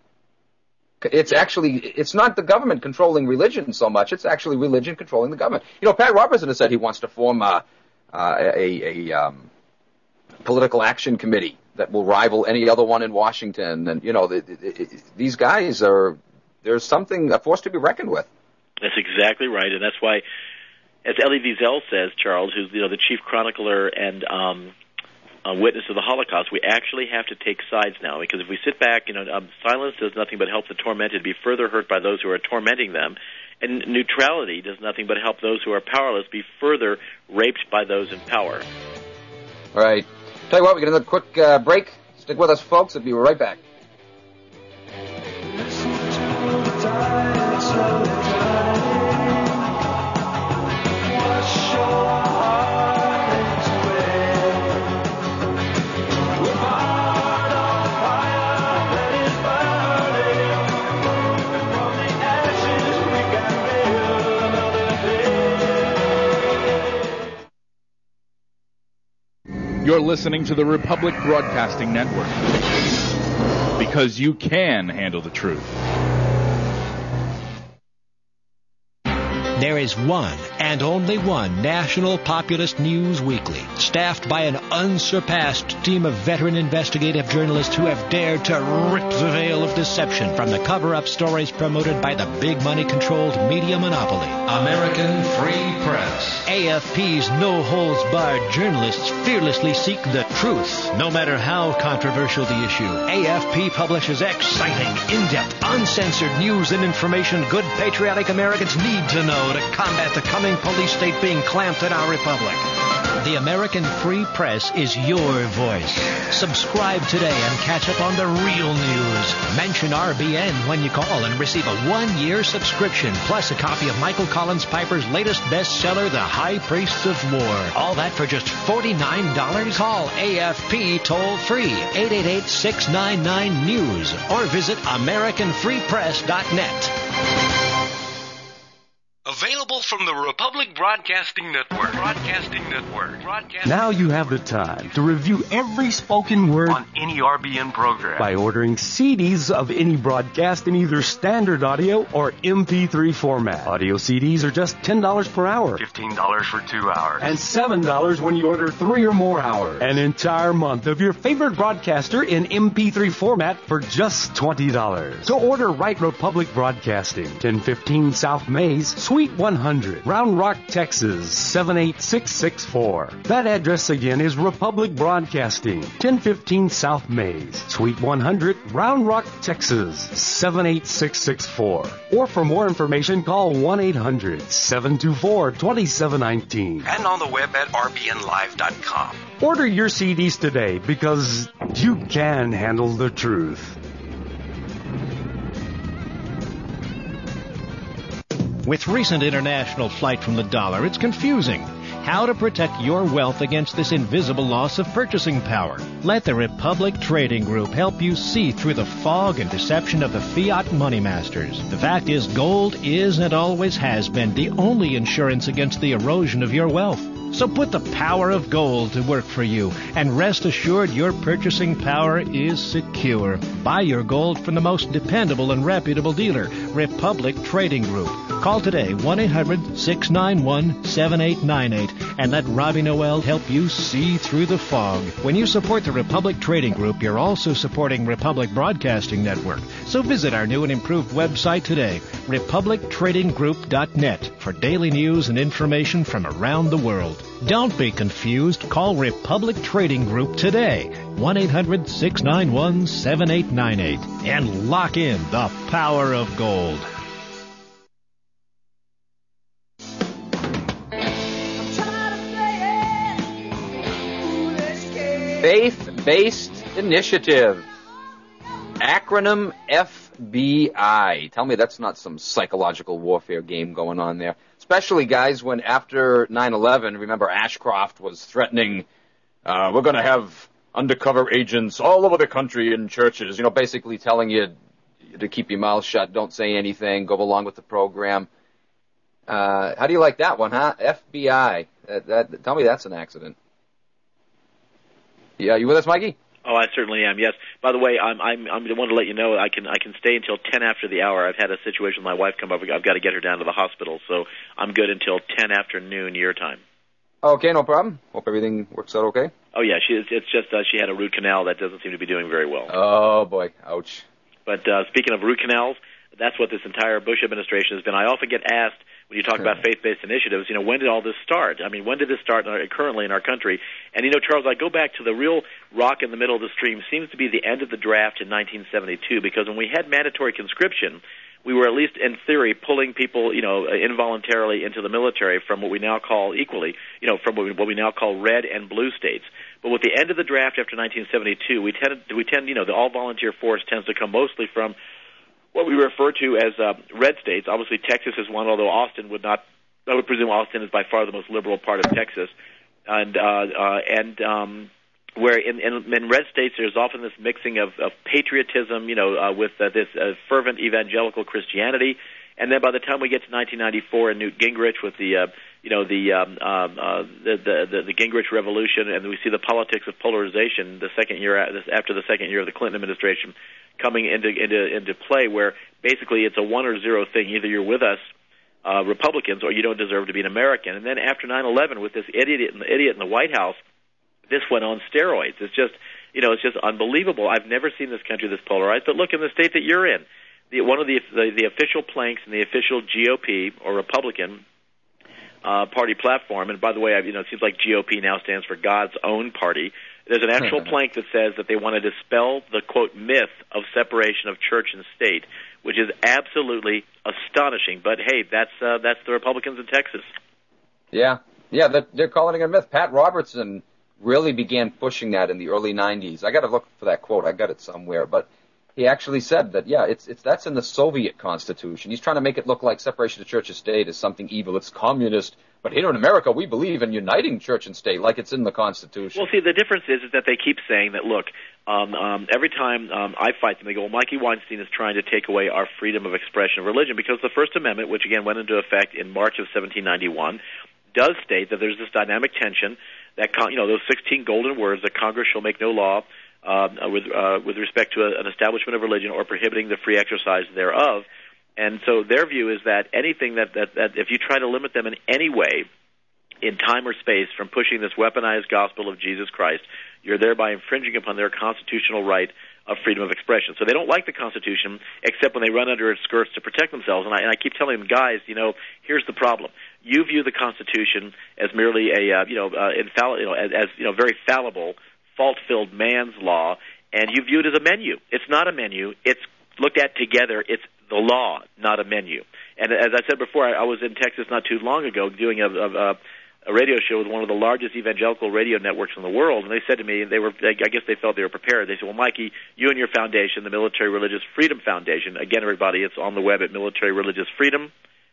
It's actually, it's not the government controlling religion so much, it's actually religion controlling the government. You know, Pat Robertson has said he wants to form a, uh, a, a um, political action committee that will rival any other one in Washington. And, you know, the, the, the, these guys are, there's something, a force to be reckoned with. That's exactly right, and that's why, as Elie Wiesel says, Charles, who's, you know, the chief chronicler and um, a witness of the Holocaust, we actually have to take sides now, because if we sit back, you know, um, silence does nothing but help the tormented be further hurt by those who are tormenting them, and neutrality does nothing but help those who are powerless be further raped by those in power. All right. Tell you what, we get another quick uh, break. Stick with us, folks. We'll be right back. You're listening to the Republic Broadcasting Network, because you can handle the truth. There is one and only one national populist news weekly, staffed by an unsurpassed team of veteran investigative journalists who have dared to rip the veil of deception from the cover-up stories promoted by the big money-controlled media monopoly. American Free Press. A F P's no-holds-barred journalists fearlessly seek the truth, no matter how controversial the issue. A F P publishes exciting, in-depth, uncensored news and information good patriotic Americans need to know to combat the coming police state being clamped in our republic. The American Free Press is your voice. Subscribe today and catch up on the real news. Mention R B N when you call and receive a one-year subscription, plus a copy of Michael Collins Piper's latest bestseller, The High Priests of War. All that for just forty-nine dollars? Call A F P toll-free, eight eight eight, six nine nine, news, or visit American Free Press dot net. Available from the Republic Broadcasting Network. Broadcasting Network. Broadcasting Now you have the time to review every spoken word on any R B N program by ordering C Ds of any broadcast in either standard audio or M P three format. Audio C Ds are just ten dollars per hour. fifteen dollars for two hours. And seven dollars when you order three or more hours. An entire month of your favorite broadcaster in M P three format for just twenty dollars. So order Right Republic Broadcasting, ten fifteen South Mays, Suite one hundred, Round Rock, Texas, seven eight six six four. That address again is Republic Broadcasting, ten fifteen South Mays, Suite one hundred, Round Rock, Texas, seven eight six six four. Or for more information, call one eight hundred, seven two four, two seven one nine. And on the web at R B N live dot com. Order your C Ds today because you can handle the truth. With recent international flight from the dollar, it's confusing. How to protect your wealth against this invisible loss of purchasing power. Let the Republic Trading Group help you see through the fog and deception of the fiat money masters. The fact is, gold is and always has been the only insurance against the erosion of your wealth. So put the power of gold to work for you, and rest assured your purchasing power is secure. Buy your gold from the most dependable and reputable dealer, Republic Trading Group. Call today, one eight hundred, six nine one, seven eight nine eight, and let Robbie Noel help you see through the fog. When you support the Republic Trading Group, you're also supporting Republic Broadcasting Network. So visit our new and improved website today, republic trading group dot net, for daily news and information from around the world. Don't be confused. Call Republic Trading Group today, one eight hundred, six nine one, seven eight nine eight, and lock in the power of gold. Faith-Based Initiative. Acronym F B I. Tell me that's not some psychological warfare game going on there. Especially, guys, when after nine eleven, remember Ashcroft was threatening, uh, we're going to have undercover agents all over the country in churches, you know, basically telling you to keep your mouth shut, don't say anything, go along with the program. Uh, how do you like that one, huh? F B I. That, that, tell me that's an accident. Yeah, you with us, Mikey? Oh, I certainly am. Yes. By the way, I'm I'm I'm the one to let you know I can I can stay until ten after the hour. I've had a situation with my wife come up. I've got to get her down to the hospital, so I'm good until ten after noon your time. Okay, no problem. Hope everything works out okay. Oh yeah, she it's just uh, she had a root canal that doesn't seem to be doing very well. Oh boy, ouch. But uh, speaking of root canals, that's what this entire Bush administration has been. I often get asked, when you talk about faith-based initiatives, you know, when did all this start? I mean, when did this start in our, currently in our country? And, you know, Charles, I go back to the real rock in the middle of the stream seems to be the end of the draft in nineteen seventy-two, because when we had mandatory conscription, we were at least in theory pulling people, you know, involuntarily into the military from what we now call equally, you know, from what we, what we now call red and blue states. But with the end of the draft after nineteen seventy-two, we tend, we tend, you know, the all-volunteer force tends to come mostly from what we refer to as uh, red states. Obviously, Texas is one, although Austin would not. I would presume Austin is by far the most liberal part of Texas, and uh, uh, and um, where in, in, in red states there's often this mixing of, of patriotism, you know, uh, with uh, this uh, fervent evangelical Christianity, and then by the time we get to nineteen ninety-four and Newt Gingrich with the uh, you know the, um, um, uh, the, the the the Gingrich revolution, and we see the politics of polarization the second year after the second year of the Clinton administration coming into into into play, where basically it's a one or zero thing. Either you're with us uh, Republicans, or you don't deserve to be an American. And then after nine eleven, with this idiot in the, idiot in the White House, this went on steroids. It's just, you know, it's just unbelievable. I've never seen this country this polarized. But look, in the state that you're in, the, one of the, the the official planks in the official G O P or Republican uh, party platform, and by the way, I, you know, it seems like G O P now stands for God's own party. There's an actual plank that says that they want to dispel the, quote, myth of separation of church and state, which is absolutely astonishing. But, hey, that's uh, that's the Republicans in Texas. Yeah, yeah, they're, they're calling it a myth. Pat Robertson really began pushing that in the early nineties. I got to look for that quote. I got it somewhere. But he actually said that, yeah, it's it's that's in the Soviet Constitution. He's trying to make it look like separation of church and state is something evil. It's communist. But here in America, we believe in uniting church and state like it's in the Constitution. Well, see, the difference is, is that they keep saying that, look, um, um, every time um, I fight them, they go, well, Mikey Weinstein is trying to take away our freedom of expression of religion, because the First Amendment, which, again, went into effect in March of seventeen ninety-one, does state that there's this dynamic tension that, con- you know, those sixteen golden words that Congress shall make no law uh, with, uh, with respect to a, an establishment of religion or prohibiting the free exercise thereof. And so their view is that anything that, that, that if you try to limit them in any way in time or space from pushing this weaponized gospel of Jesus Christ, you're thereby infringing upon their constitutional right of freedom of expression. So they don't like the Constitution except when they run under its skirts to protect themselves. And I, and I keep telling them, guys, you know, here's the problem. You view the Constitution as merely a, uh, you know, uh, infall- you know, as, as, you know, very fallible, fault-filled man's law, and you view it as a menu. It's not a menu. It's looked at together. It's the law, not a menu. And as I said before, I, I was in Texas not too long ago doing a, a, a radio show with one of the largest evangelical radio networks in the world, and they said to me, they were, I guess they felt they were prepared. They said, well, Mikey, you and your foundation, the Military Religious Freedom Foundation, again, everybody, it's on the web at military religious freedom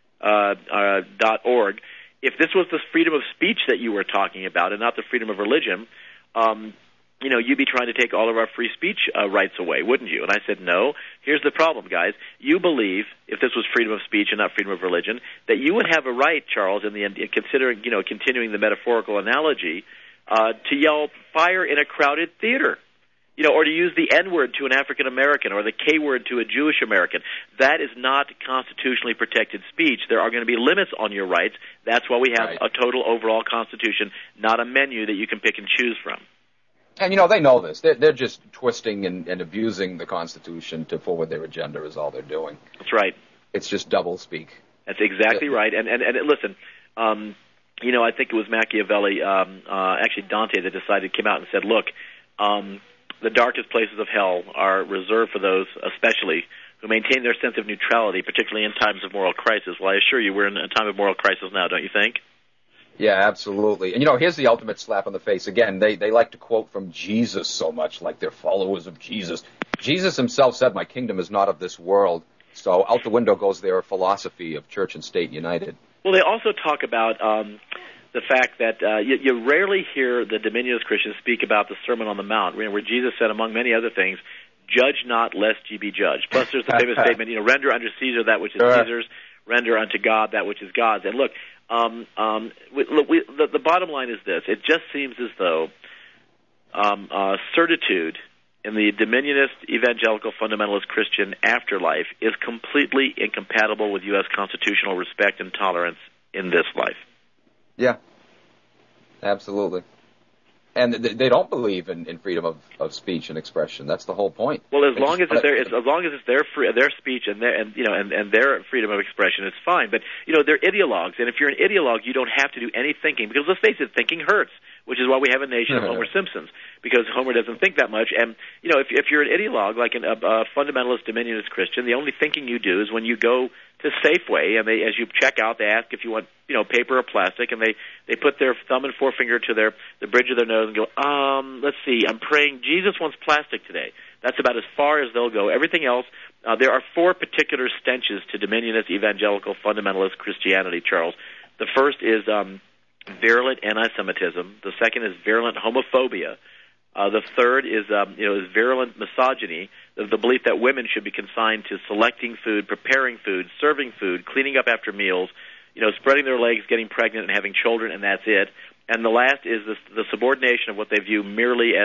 dot org. If this was the freedom of speech that you were talking about and not the freedom of religion, um, you know, you'd be trying to take all of our free speech uh, rights away, wouldn't you? And I said, no. Here's the problem, guys. You believe, if this was freedom of speech and not freedom of religion, that you would have a right, Charles, in the in considering, you know, continuing the metaphorical analogy, uh, to yell fire in a crowded theater, you know, or to use the N-word to an African American or the K-word to a Jewish American. That is not constitutionally protected speech. There are going to be limits on your rights. That's why we have right. a total overall constitution, not a menu that you can pick and choose from. And, you know, they know this. They're, they're just twisting and, and abusing the Constitution to forward their agenda is all they're doing. That's right. It's just double speak. That's exactly right. And, and, and listen, um, you know, I think it was Machiavelli, um, uh, actually Dante, that decided, came out and said, look, um, the darkest places of hell are reserved for those, especially, who maintain their sense of neutrality, particularly in times of moral crisis. Well, I assure you we're in a time of moral crisis now, don't you think? Yeah, absolutely. And, you know, here's the ultimate slap on the face. Again, they, they like to quote from Jesus so much, like they're followers of Jesus. Jesus himself said, my kingdom is not of this world. So out the window goes their philosophy of church and state united. Well, they also talk about um, the fact that uh, you, you rarely hear the Dominionist Christians speak about the Sermon on the Mount, where Jesus said, among many other things, judge not lest ye be judged. Plus there's the famous statement, you know, render unto Caesar that which is sure. Caesar's, render unto God that which is God's. And look, Um, um, we, look, we, the, the bottom line is this. It just seems as though um, uh, certitude in the dominionist, evangelical, fundamentalist Christian afterlife is completely incompatible with U S constitutional respect and tolerance in this life. Yeah, absolutely. And they don't believe in, in freedom of, of speech and expression. That's the whole point. Well, as long as it's their, as long as it's their free, their speech and their and you know and, and their freedom of expression, it's fine. But you know they're ideologues, and if you're an ideologue, you don't have to do any thinking, because let's face it, thinking hurts. Which is why we have a nation of Homer Simpsons, because Homer doesn't think that much. And you know, if if you're an ideologue, like an, a, a fundamentalist dominionist Christian, the only thinking you do is when you go to Safeway and they, as you check out, they ask if you want, you know, paper or plastic, and they, they put their thumb and forefinger to their the bridge of their nose and go, um, let's see, I'm praying Jesus wants plastic today. That's about as far as they'll go. Everything else, uh, there are four particular stenches to dominionist evangelical fundamentalist Christianity, Charles. The first is um, virulent anti-Semitism. The second is virulent homophobia. Uh, the third is, um, you know, is virulent misogyny, the, the belief that women should be consigned to selecting food, preparing food, serving food, cleaning up after meals, you know, spreading their legs, getting pregnant, and having children, and that's it. And the last is this, the subordination of what they view merely as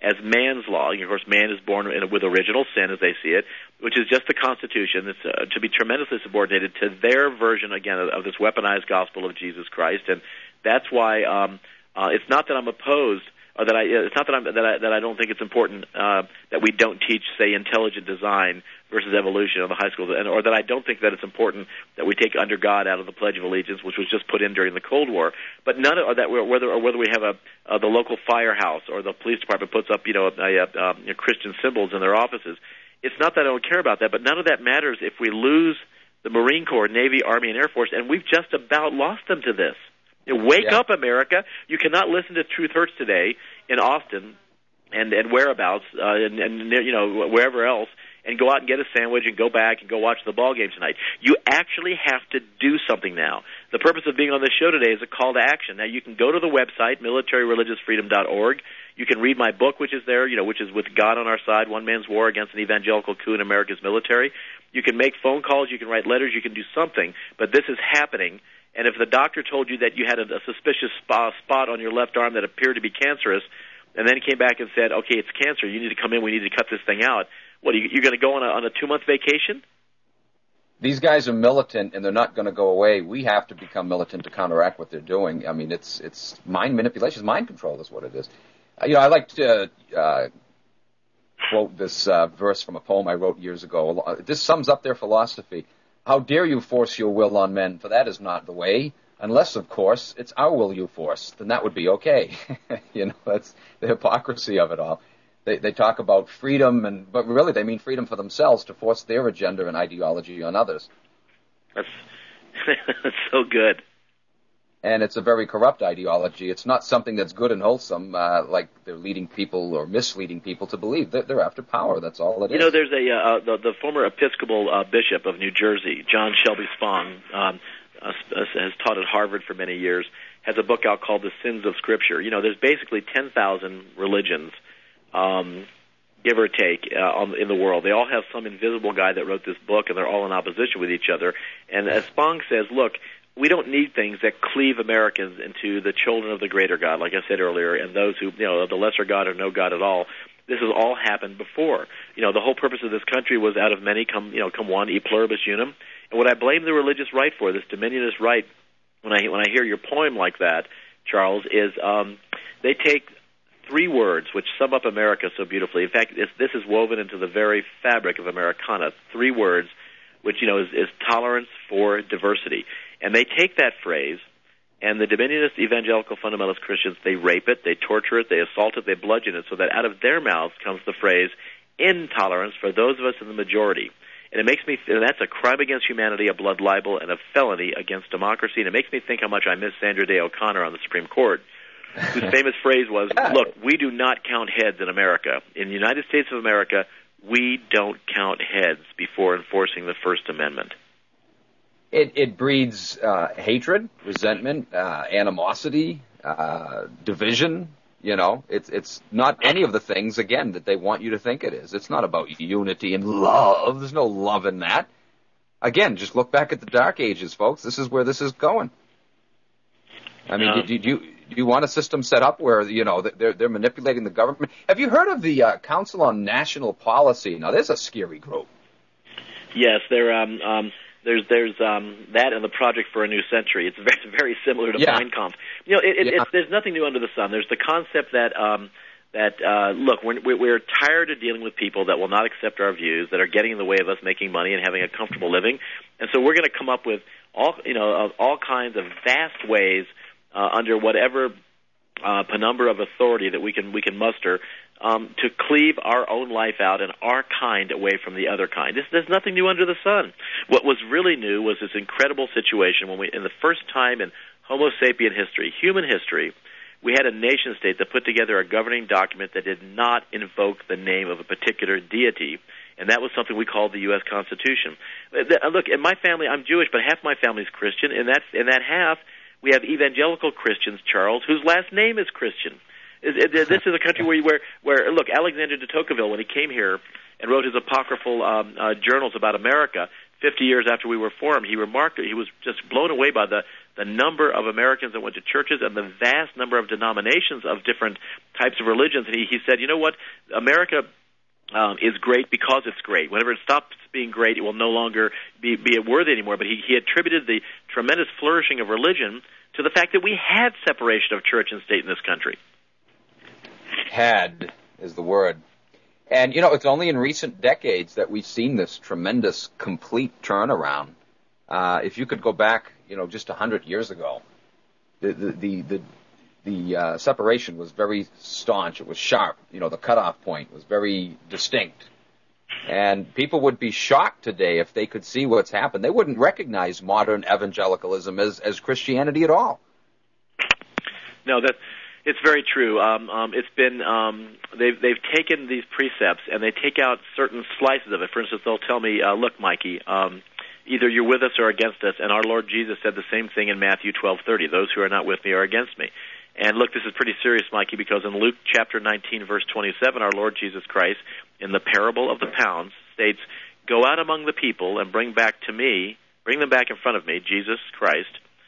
as man's law. And of course, man is born in, with original sin, as they see it, which is just the Constitution. It's uh, to be tremendously subordinated to their version, again, of, of this weaponized gospel of Jesus Christ. And that's why um, uh, it's not that I'm opposed, or that I, it's not that, I'm, that, I, that I don't think it's important uh, that we don't teach, say, intelligent design versus evolution in the high schools, and, or that I don't think that it's important that we take under God out of the Pledge of Allegiance, which was just put in during the Cold War. But none of or that, whether or whether we have a uh, the local firehouse or the police department puts up, you know, a, a, a, you know, Christian symbols in their offices. It's not that I don't care about that, but none of that matters if we lose the Marine Corps, Navy, Army, and Air Force, and we've just about lost them to this. You know, wake yeah. up, America! You cannot listen to Truth Hurts today in Austin and and whereabouts uh, and, and you know wherever else, and go out and get a sandwich and go back and go watch the ball game tonight. You actually have to do something now. The purpose of being on this show today is a call to action. Now, you can go to the website, military religious freedom dot org. You can read my book, which is there, you know, which is With God on Our Side, One Man's War Against an Evangelical Coup in America's Military. You can make phone calls. You can write letters. You can do something. But this is happening. And if the doctor told you that you had a, a suspicious spot, spot on your left arm that appeared to be cancerous, and then came back and said, okay, it's cancer, you need to come in, we need to cut this thing out, what, are you, you're going to go on a, on a two-month vacation? These guys are militant, and they're not going to go away. We have to become militant to counteract what they're doing. I mean, it's it's mind manipulation, mind control is what it is. Uh, you know, I like to uh, quote this uh, verse from a poem I wrote years ago. This sums up their philosophy. How dare you force your will on men, for that is not the way. Unless, of course, it's our will you force, then that would be okay. You know, that's the hypocrisy of it all. They they talk about freedom, and but really they mean freedom for themselves to force their agenda and ideology on others. That's, that's so good. And it's a very corrupt ideology. It's not something that's good and wholesome, uh, like they're leading people or misleading people to believe. They're, they're after power. That's all it you is. You know, there's a uh, the, the former Episcopal uh, bishop of New Jersey, John Shelby Spong, um, uh, has taught at Harvard for many years, has a book out called The Sins of Scripture. You know, there's basically ten thousand religions, um, give or take, uh, on, in the world. They all have some invisible guy that wrote this book, and they're all in opposition with each other. And as Spong says, look, we don't need things that cleave Americans into the children of the greater God, like I said earlier, and those who, you know, the lesser God or no God at all. This has all happened before. You know, the whole purpose of this country was out of many come, you know, come one, e pluribus unum. And what I blame the religious right for, this dominionist right, when I when I hear your poem like that, Charles, is um, they take three words which sum up America so beautifully. In fact, this, this is woven into the very fabric of Americana. Three words, which you know is, is tolerance for diversity. And they take that phrase, and the dominionist evangelical fundamentalist Christians, they rape it, they torture it, they assault it, they bludgeon it, so that out of their mouths comes the phrase, intolerance for those of us in the majority. And it makes me, and that's a crime against humanity, a blood libel, and a felony against democracy. And it makes me think how much I miss Sandra Day O'Connor on the Supreme Court, whose famous phrase was, look, we do not count heads in America. In the United States of America, we don't count heads before enforcing the First Amendment. It, it breeds uh, hatred, resentment, uh, animosity, uh, division. You know, it's it's not any of the things, again, that they want you to think it is. It's not about unity and love. There's no love in that. Again, just look back at the Dark Ages, folks. This is where this is going. I mean, um, do, do you do you want a system set up where, you know, they're they're manipulating the government? Have you heard of the uh, Council on National Policy? Now, there's a scary group. Yes, they're um um. There's there's um, that and the Project for a New Century. It's very very similar to yeah. Mein Kampf. You know, it, it, yeah. it's, there's nothing new under the sun. There's the concept that um, that uh, look, we're, we're tired of dealing with people that will not accept our views, that are getting in the way of us making money and having a comfortable living, and so we're going to come up with all you know of all kinds of vast ways uh, under whatever uh, penumbra of authority that we can we can muster. Um, to cleave our own life out and our kind away from the other kind. This, there's nothing new under the sun. What was really new was this incredible situation when we, in the first time in Homo sapien history, human history, we had a nation state that put together a governing document that did not invoke the name of a particular deity, and that was something we called the U S Constitution. Look, in my family, I'm Jewish, but half my family is Christian. In that, in that half, we have evangelical Christians, Charles, whose last name is Christian. This is a country where, where, where, look, Alexander de Tocqueville, when he came here and wrote his apocryphal um, uh, journals about America, fifty years after we were formed, he remarked he was just blown away by the, the number of Americans that went to churches and the vast number of denominations of different types of religions. And he, he said, you know what, America um, is great because it's great. Whenever it stops being great, it will no longer be, be worthy anymore. But he, he attributed the tremendous flourishing of religion to the fact that we had separation of church and state in this country. Had is the word. And, you know, it's only in recent decades that we've seen this tremendous, complete turnaround. Uh, if you could go back, you know, just a hundred years ago, the the the the, the uh, separation was very staunch. It was sharp. You know, the cutoff point was very distinct. And people would be shocked today if they could see what's happened. They wouldn't recognize modern evangelicalism as, as Christianity at all. No, that... It's very true. Um, um, it's been um, they've they've taken these precepts and they take out certain slices of it. For instance, they'll tell me, uh, "Look, Mikey, um, either you're with us or against us." And our Lord Jesus said the same thing in Matthew twelve thirty: "Those who are not with me are against me." And look, this is pretty serious, Mikey, because in Luke chapter nineteen, verse twenty-seven, our Lord Jesus Christ, in the parable of the pounds, states, "Go out among the people and bring back to me, bring them back in front of me, Jesus Christ."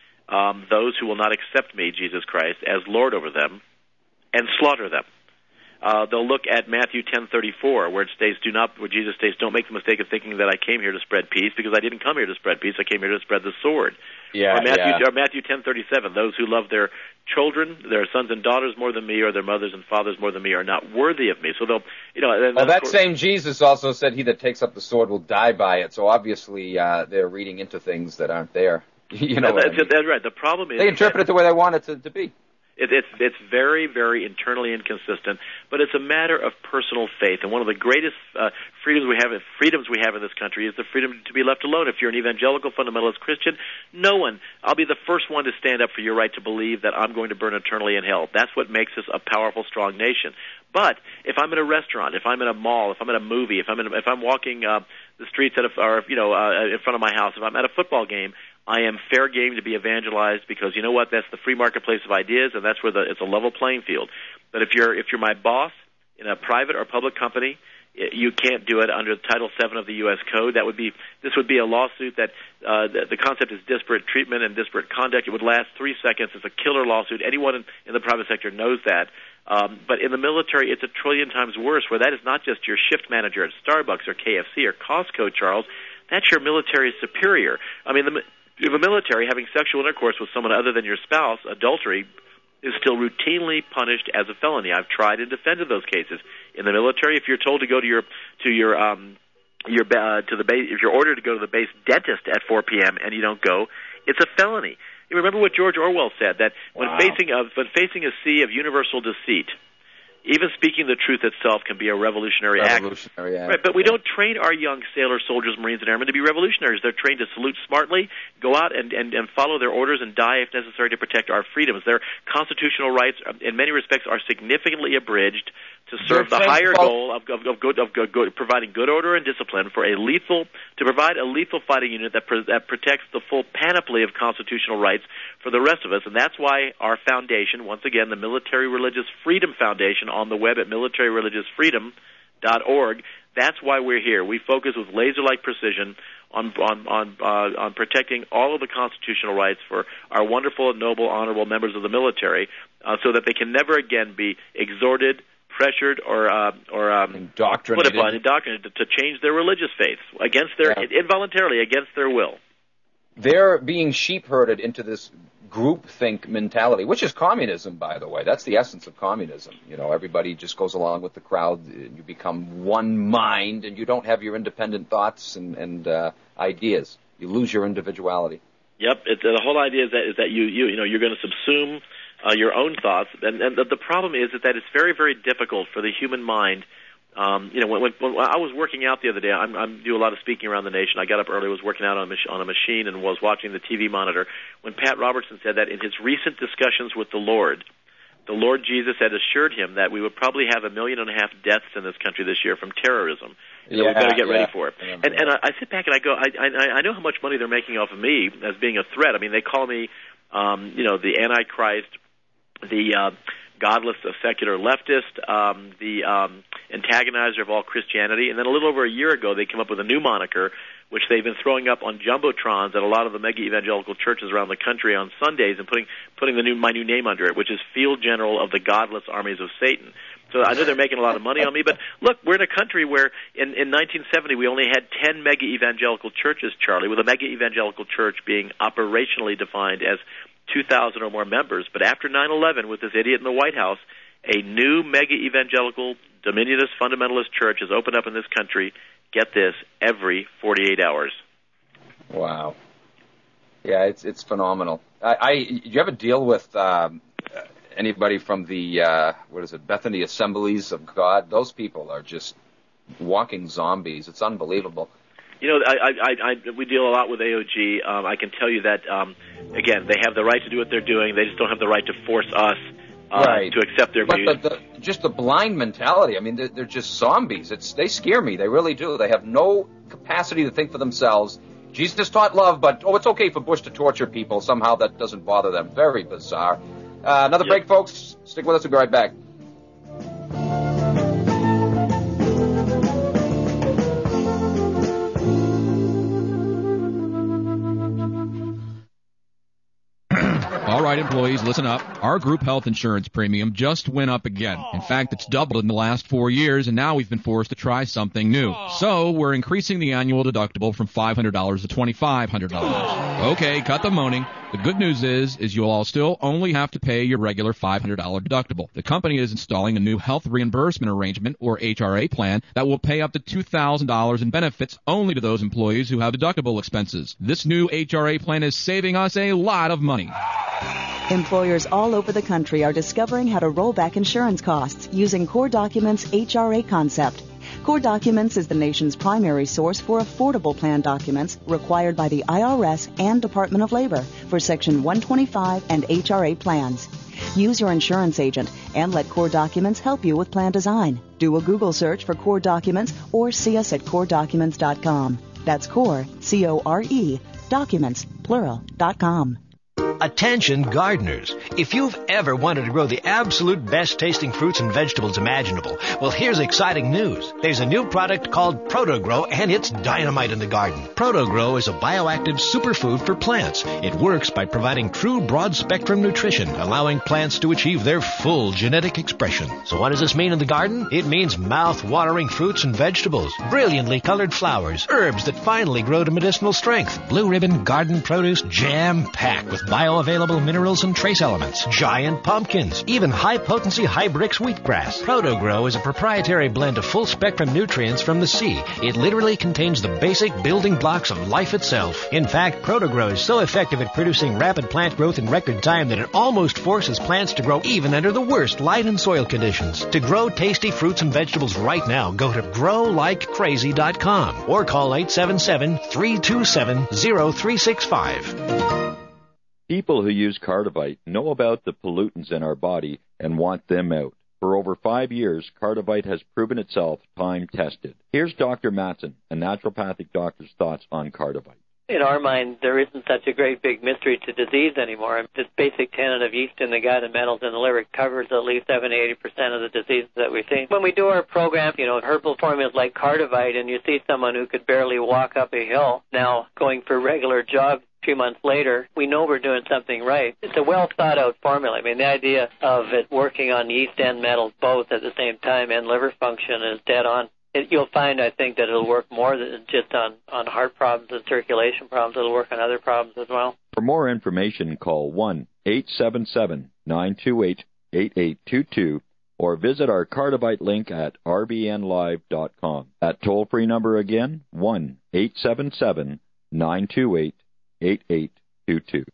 Um, those who will not accept me, Jesus Christ, as Lord over them, and slaughter them. Uh, they'll look at Matthew ten thirty-four, where it states, "Do not," where Jesus states, "Don't make the mistake of thinking that I came here to spread peace, because I didn't come here to spread peace. I came here to spread the sword." Yeah, or Matthew, yeah. or Matthew ten thirty-seven, "Those who love their children, their sons and daughters more than me, or their mothers and fathers more than me, are not worthy of me." So they'll, you know. And well, that same Jesus also said, "He that takes up the sword will die by it." So obviously, uh, they're reading into things that aren't there. You know, that's, I mean? that's right. The problem is they interpret it the way they want it to, to be. It, it's it's very, very internally inconsistent, but it's a matter of personal faith. And one of the greatest uh, freedoms we have, freedoms we have in this country, is the freedom to be left alone. If you're an evangelical fundamentalist Christian, no one, I'll be the first one to stand up for your right to believe that I'm going to burn eternally in hell. That's what makes us a powerful, strong nation. But if I'm in a restaurant, if I'm in a mall, if I'm in a movie, if I'm in, a, if I'm walking uh, the streets at a, or you know uh, in front of my house, if I'm at a football game, I am fair game to be evangelized, because you know what? That's the free marketplace of ideas, and that's where the, it's a level playing field. But if you're if you're my boss in a private or public company, you can't do it under Title seven of the U S Code. That would be this would be a lawsuit that uh, the, the concept is disparate treatment and disparate conduct. It would last three seconds. It's a killer lawsuit. Anyone in, in the private sector knows that. Um, but in the military, it's a trillion times worse, where that is not just your shift manager at Starbucks or K F C or Costco, Charles. That's your military superior. I mean, the In the military, having sexual intercourse with someone other than your spouse, adultery, is still routinely punished as a felony. I've tried and defended those cases. In the military, if you're told to go to your to your um your uh, to the base, if you're ordered to go to the base dentist at four p.m. and you don't go, it's a felony. You remember what George Orwell said, that when wow. facing a when facing a sea of universal deceit, even speaking the truth itself can be a revolutionary, revolutionary act. act. Right, but we yeah. don't train our young sailors, soldiers, Marines, and airmen to be revolutionaries. They're trained to salute smartly, go out and, and, and follow their orders, and die if necessary to protect our freedoms. Their constitutional rights, in many respects, are significantly abridged to serve the higher goal of, of, of, good, of good, good, providing good order and discipline for a lethal, to provide a lethal fighting unit that, pre, that protects the full panoply of constitutional rights for the rest of us. And that's why our foundation, once again, the Military Religious Freedom Foundation, on the web at military religious freedom dot org, that's why we're here. We focus with laser-like precision on on on, uh, on protecting all of the constitutional rights for our wonderful and noble, honorable members of the military, uh, so that they can never again be exhorted, pressured, or uh, or um, indoctrinated, put upon, indoctrinated to, to change their religious faith against their yeah. involuntarily against their will. They're being sheep-herded into this groupthink mentality, which is communism, by the way. That's the essence of communism. You know, everybody just goes along with the crowd. You become one mind, and you don't have your independent thoughts and, and uh, ideas. You lose your individuality. Yep, it's, uh, the whole idea is that is that you you you know you're going to subsume uh, your own thoughts, and, and the, the problem is that, that it's very very difficult for the human mind. Um, you know, when, when, when I was working out the other day, I'm, I do a lot of speaking around the nation. I got up early, was working out on a, mach- on a machine, and was watching the T V monitor when Pat Robertson said that in his recent discussions with the Lord, the Lord Jesus had assured him that we would probably have a million and a half deaths in this country this year from terrorism. And yeah, we better get yeah. ready for it. And, and I, I sit back and I go, I, I, I know how much money they're making off of me as being a threat. I mean, they call me, um, you know, the Antichrist, the uh, godless, uh, secular leftist, um, the um, antagonizer of all Christianity. And then a little over a year ago, they came up with a new moniker which they've been throwing up on jumbotrons at a lot of the mega evangelical churches around the country on Sundays and putting putting the new my new name under it, which is Field General of the Godless Armies of Satan. So I know they're making a lot of money on me, but look, we're in a country where in, in nineteen seventy we only had ten mega evangelical churches, Charlie, with a mega evangelical church being operationally defined as two thousand or more members. But after nine eleven, with this idiot in the White House, a new mega evangelical dominionist fundamentalist church has opened up in this country, get this, every forty-eight hours. Wow. Yeah, it's it's phenomenal. I, I you ever deal with um, anybody from the, uh, what is it, Bethany Assemblies of God? Those people are just walking zombies. It's unbelievable. You know, I, I, I, we deal a lot with A O G. Um, I can tell you that, um, again, they have the right to do what they're doing. They just don't have the right to force us uh, right. to accept their but views. But the, just the blind mentality. I mean, they're, they're just zombies. It's They scare me. They really do. They have no capacity to think for themselves. Jesus taught love, but, oh, it's okay for Bush to torture people. Somehow that doesn't bother them. Very bizarre. Uh, another yep. break, folks. Stick with us. We'll be right back. All right, employees, listen up. Our group health insurance premium just went up again. In fact, it's doubled in the last four years, and now we've been forced to try something new. So we're increasing the annual deductible from five hundred dollars to twenty-five hundred dollars. Okay, cut the moaning. The good news is, is you'll all still only have to pay your regular five hundred dollars deductible. The company is installing a new health reimbursement arrangement, or H R A plan, that will pay up to two thousand dollars in benefits only to those employees who have deductible expenses. This new H R A plan is saving us a lot of money. Employers all over the country are discovering how to roll back insurance costs using Core Documents' H R A concept. Core Documents is the nation's primary source for affordable plan documents required by the I R S and Department of Labor for Section one twenty-five and H R A plans. Use your insurance agent and let Core Documents help you with plan design. Do a Google search for Core Documents or see us at core documents dot com. That's Core, C O R E, documents, plural, dot com. Attention gardeners. If you've ever wanted to grow the absolute best tasting fruits and vegetables imaginable, well, here's exciting news. There's a new product called ProtoGrow, and it's dynamite in the garden. ProtoGrow is a bioactive superfood for plants. It works by providing true broad-spectrum nutrition, allowing plants to achieve their full genetic expression. So what does this mean in the garden? It means mouth-watering fruits and vegetables, brilliantly colored flowers, herbs that finally grow to medicinal strength, blue ribbon garden produce jam-packed with bioavailable minerals and trace elements, giant pumpkins, even high-potency Hybrix wheatgrass. ProtoGrow is a proprietary blend of full-spectrum nutrients from the sea. It literally contains the basic building blocks of life itself. In fact, ProtoGrow is so effective at producing rapid plant growth in record time that it almost forces plants to grow even under the worst light and soil conditions. To grow tasty fruits and vegetables right now, go to grow like crazy dot com or call eight seven seven, three two seven, zero three six five. People who use Cardivite know about the pollutants in our body and want them out. For over five years, Cardivite has proven itself time-tested. Here's Doctor Matson, a naturopathic doctor's thoughts on Cardivite. In our mind, there isn't such a great big mystery to disease anymore. This basic tenet of yeast in the gut and metals in the liver covers at least seventy to eighty percent of the diseases that we see. When we do our program, you know, herbal formulas like Cardivite, and you see someone who could barely walk up a hill now going for regular jogs few months later, we know we're doing something right. It's a well-thought-out formula. I mean, the idea of it working on yeast and metals both at the same time and liver function is dead on. It, you'll find, I think, that it'll work more than just on, on heart problems and circulation problems. It'll work on other problems as well. For more information, call one eight seven seven, nine two eight, eight eight two two or visit our Cardivite link at r b n live dot com. That toll-free number again, one eight seven seven, nine two eight, eight eight two two.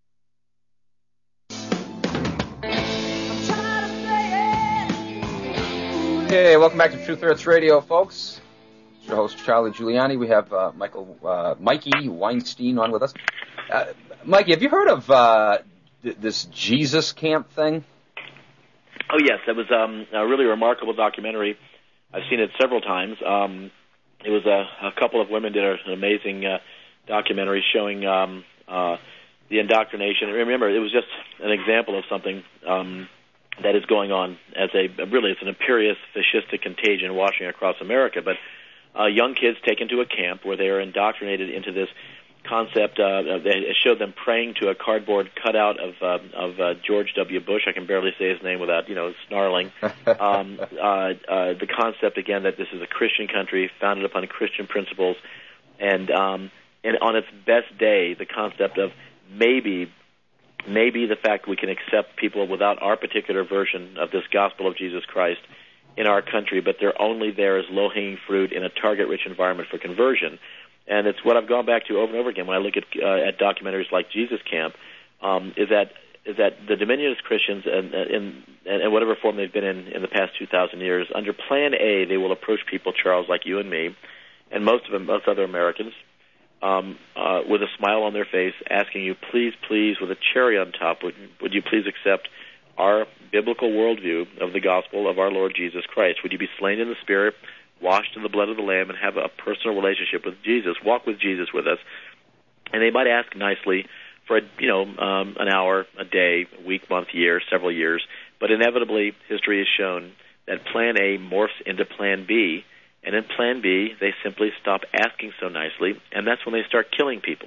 Hey, welcome back to Truth Hurts Radio, folks. It's your host, Charlie Giuliani. We have uh, Michael, uh, Mikey Weinstein on with us. Uh, Mikey, have you heard of uh, th- this Jesus Camp thing? Oh, yes. That was um, a really remarkable documentary. I've seen it several times. Um, it was a, a couple of women did an amazing uh, documentary showing um, uh, the indoctrination. Remember, it was just an example of something um, that is going on as a really it's an imperious fascistic contagion washing across America. But uh, young kids taken to a camp where they are indoctrinated into this concept. Uh, they showed them praying to a cardboard cutout of uh, of uh, George W. Bush. I can barely say his name without, you know, snarling. Um, uh, uh, the concept, again, that this is a Christian country founded upon Christian principles. And, um, and on its best day, the concept of maybe maybe the fact we can accept people without our particular version of this gospel of Jesus Christ in our country, but they're only there as low-hanging fruit in a target-rich environment for conversion. And it's what I've gone back to over and over again when I look at uh, at documentaries like Jesus Camp, um, is that is that the Dominionist Christians, and in, in, in whatever form they've been in in the past two thousand years, under Plan A, they will approach people, Charles, like you and me, and most of them, most other Americans, um, uh, with a smile on their face, asking you, please, please, with a cherry on top, would, would you please accept our biblical worldview of the gospel of our Lord Jesus Christ? Would you be slain in the Spirit, washed in the blood of the Lamb, and have a personal relationship with Jesus? Walk with Jesus with us. And they might ask nicely for, a, you know, um, an hour, a day, a week, month, year, several years. But inevitably, history has shown that Plan A morphs into Plan B, and in Plan B, they simply stop asking so nicely, and that's when they start killing people.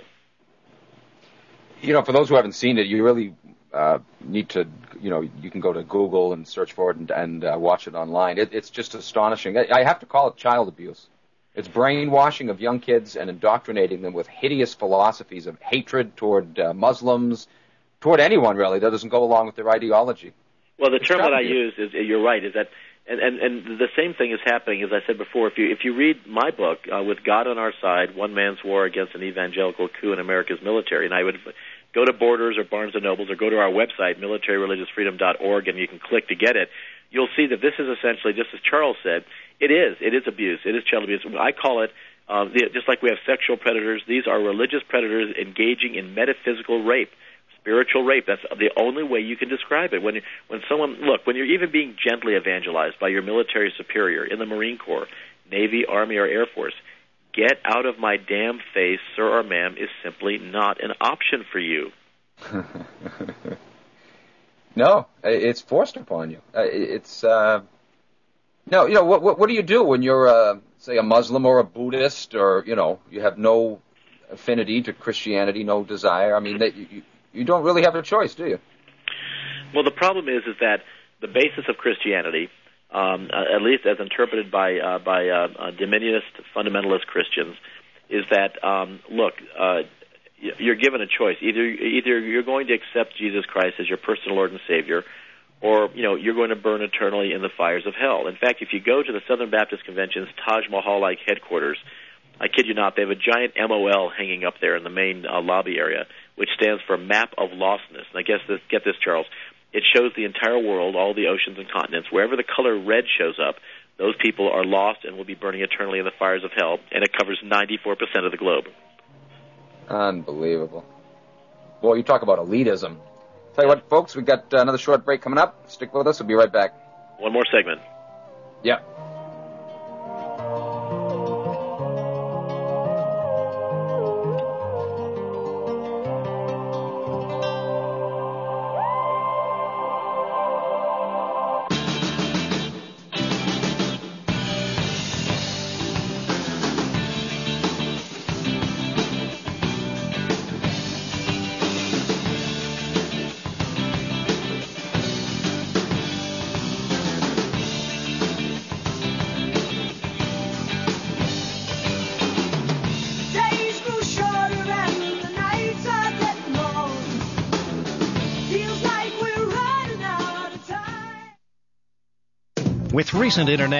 You know, for those who haven't seen it, you really uh, need to, you know, you can go to Google and search for it and, and uh, watch it online. It, it's just astonishing. I, I have to call it child abuse. It's brainwashing of young kids and indoctrinating them with hideous philosophies of hatred toward uh, Muslims, toward anyone, really, that doesn't go along with their ideology. Well, the it's term that I abuse. use is, you're right, is that, and, and, and the same thing is happening, as I said before. If you if you read my book, uh, With God on Our Side, One Man's War Against an Evangelical Coup in America's Military, and I would go to Borders or Barnes and Nobles or go to our website, military religious freedom dot org, and you can click to get it. You'll see that this is essentially, just as Charles said, it is. It is abuse. It is child abuse. I call it, uh, the, just like we have sexual predators, these are religious predators engaging in metaphysical rape, spiritual rape. That's the only way you can describe it. When when someone, look, when you're even being gently evangelized by your military superior in the Marine Corps, Navy, Army, or Air Force, get out of my damn face, sir or ma'am, is simply not an option for you. No, it's forced upon you. It's uh, no, you know, what, what what do you do when you're, uh, say, a Muslim or a Buddhist, or you know, you have no affinity to Christianity, no desire? I mean, that you you don't really have a choice, do you? Well, the problem is is that the basis of Christianity, Um, uh, at least as interpreted by uh, by uh, uh, dominionist fundamentalist Christians, is that um, look, uh, you're given a choice. Either either you're going to accept Jesus Christ as your personal Lord and Savior, or you know you're going to burn eternally in the fires of hell. In fact, if you go to the Southern Baptist Convention's Taj Mahal-like headquarters, I kid you not, they have a giant M O L hanging up there in the main uh, lobby area, which stands for Map of Lostness. And I guess this, get this, Charles. It shows the entire world, all the oceans and continents. Wherever the color red shows up, those people are lost and will be burning eternally in the fires of hell, and it covers ninety-four percent of the globe. Unbelievable. Boy, you talk about elitism. Tell you what, folks, we've got another short break coming up. Stick with us. We'll be right back. One more segment. Yeah. With recent international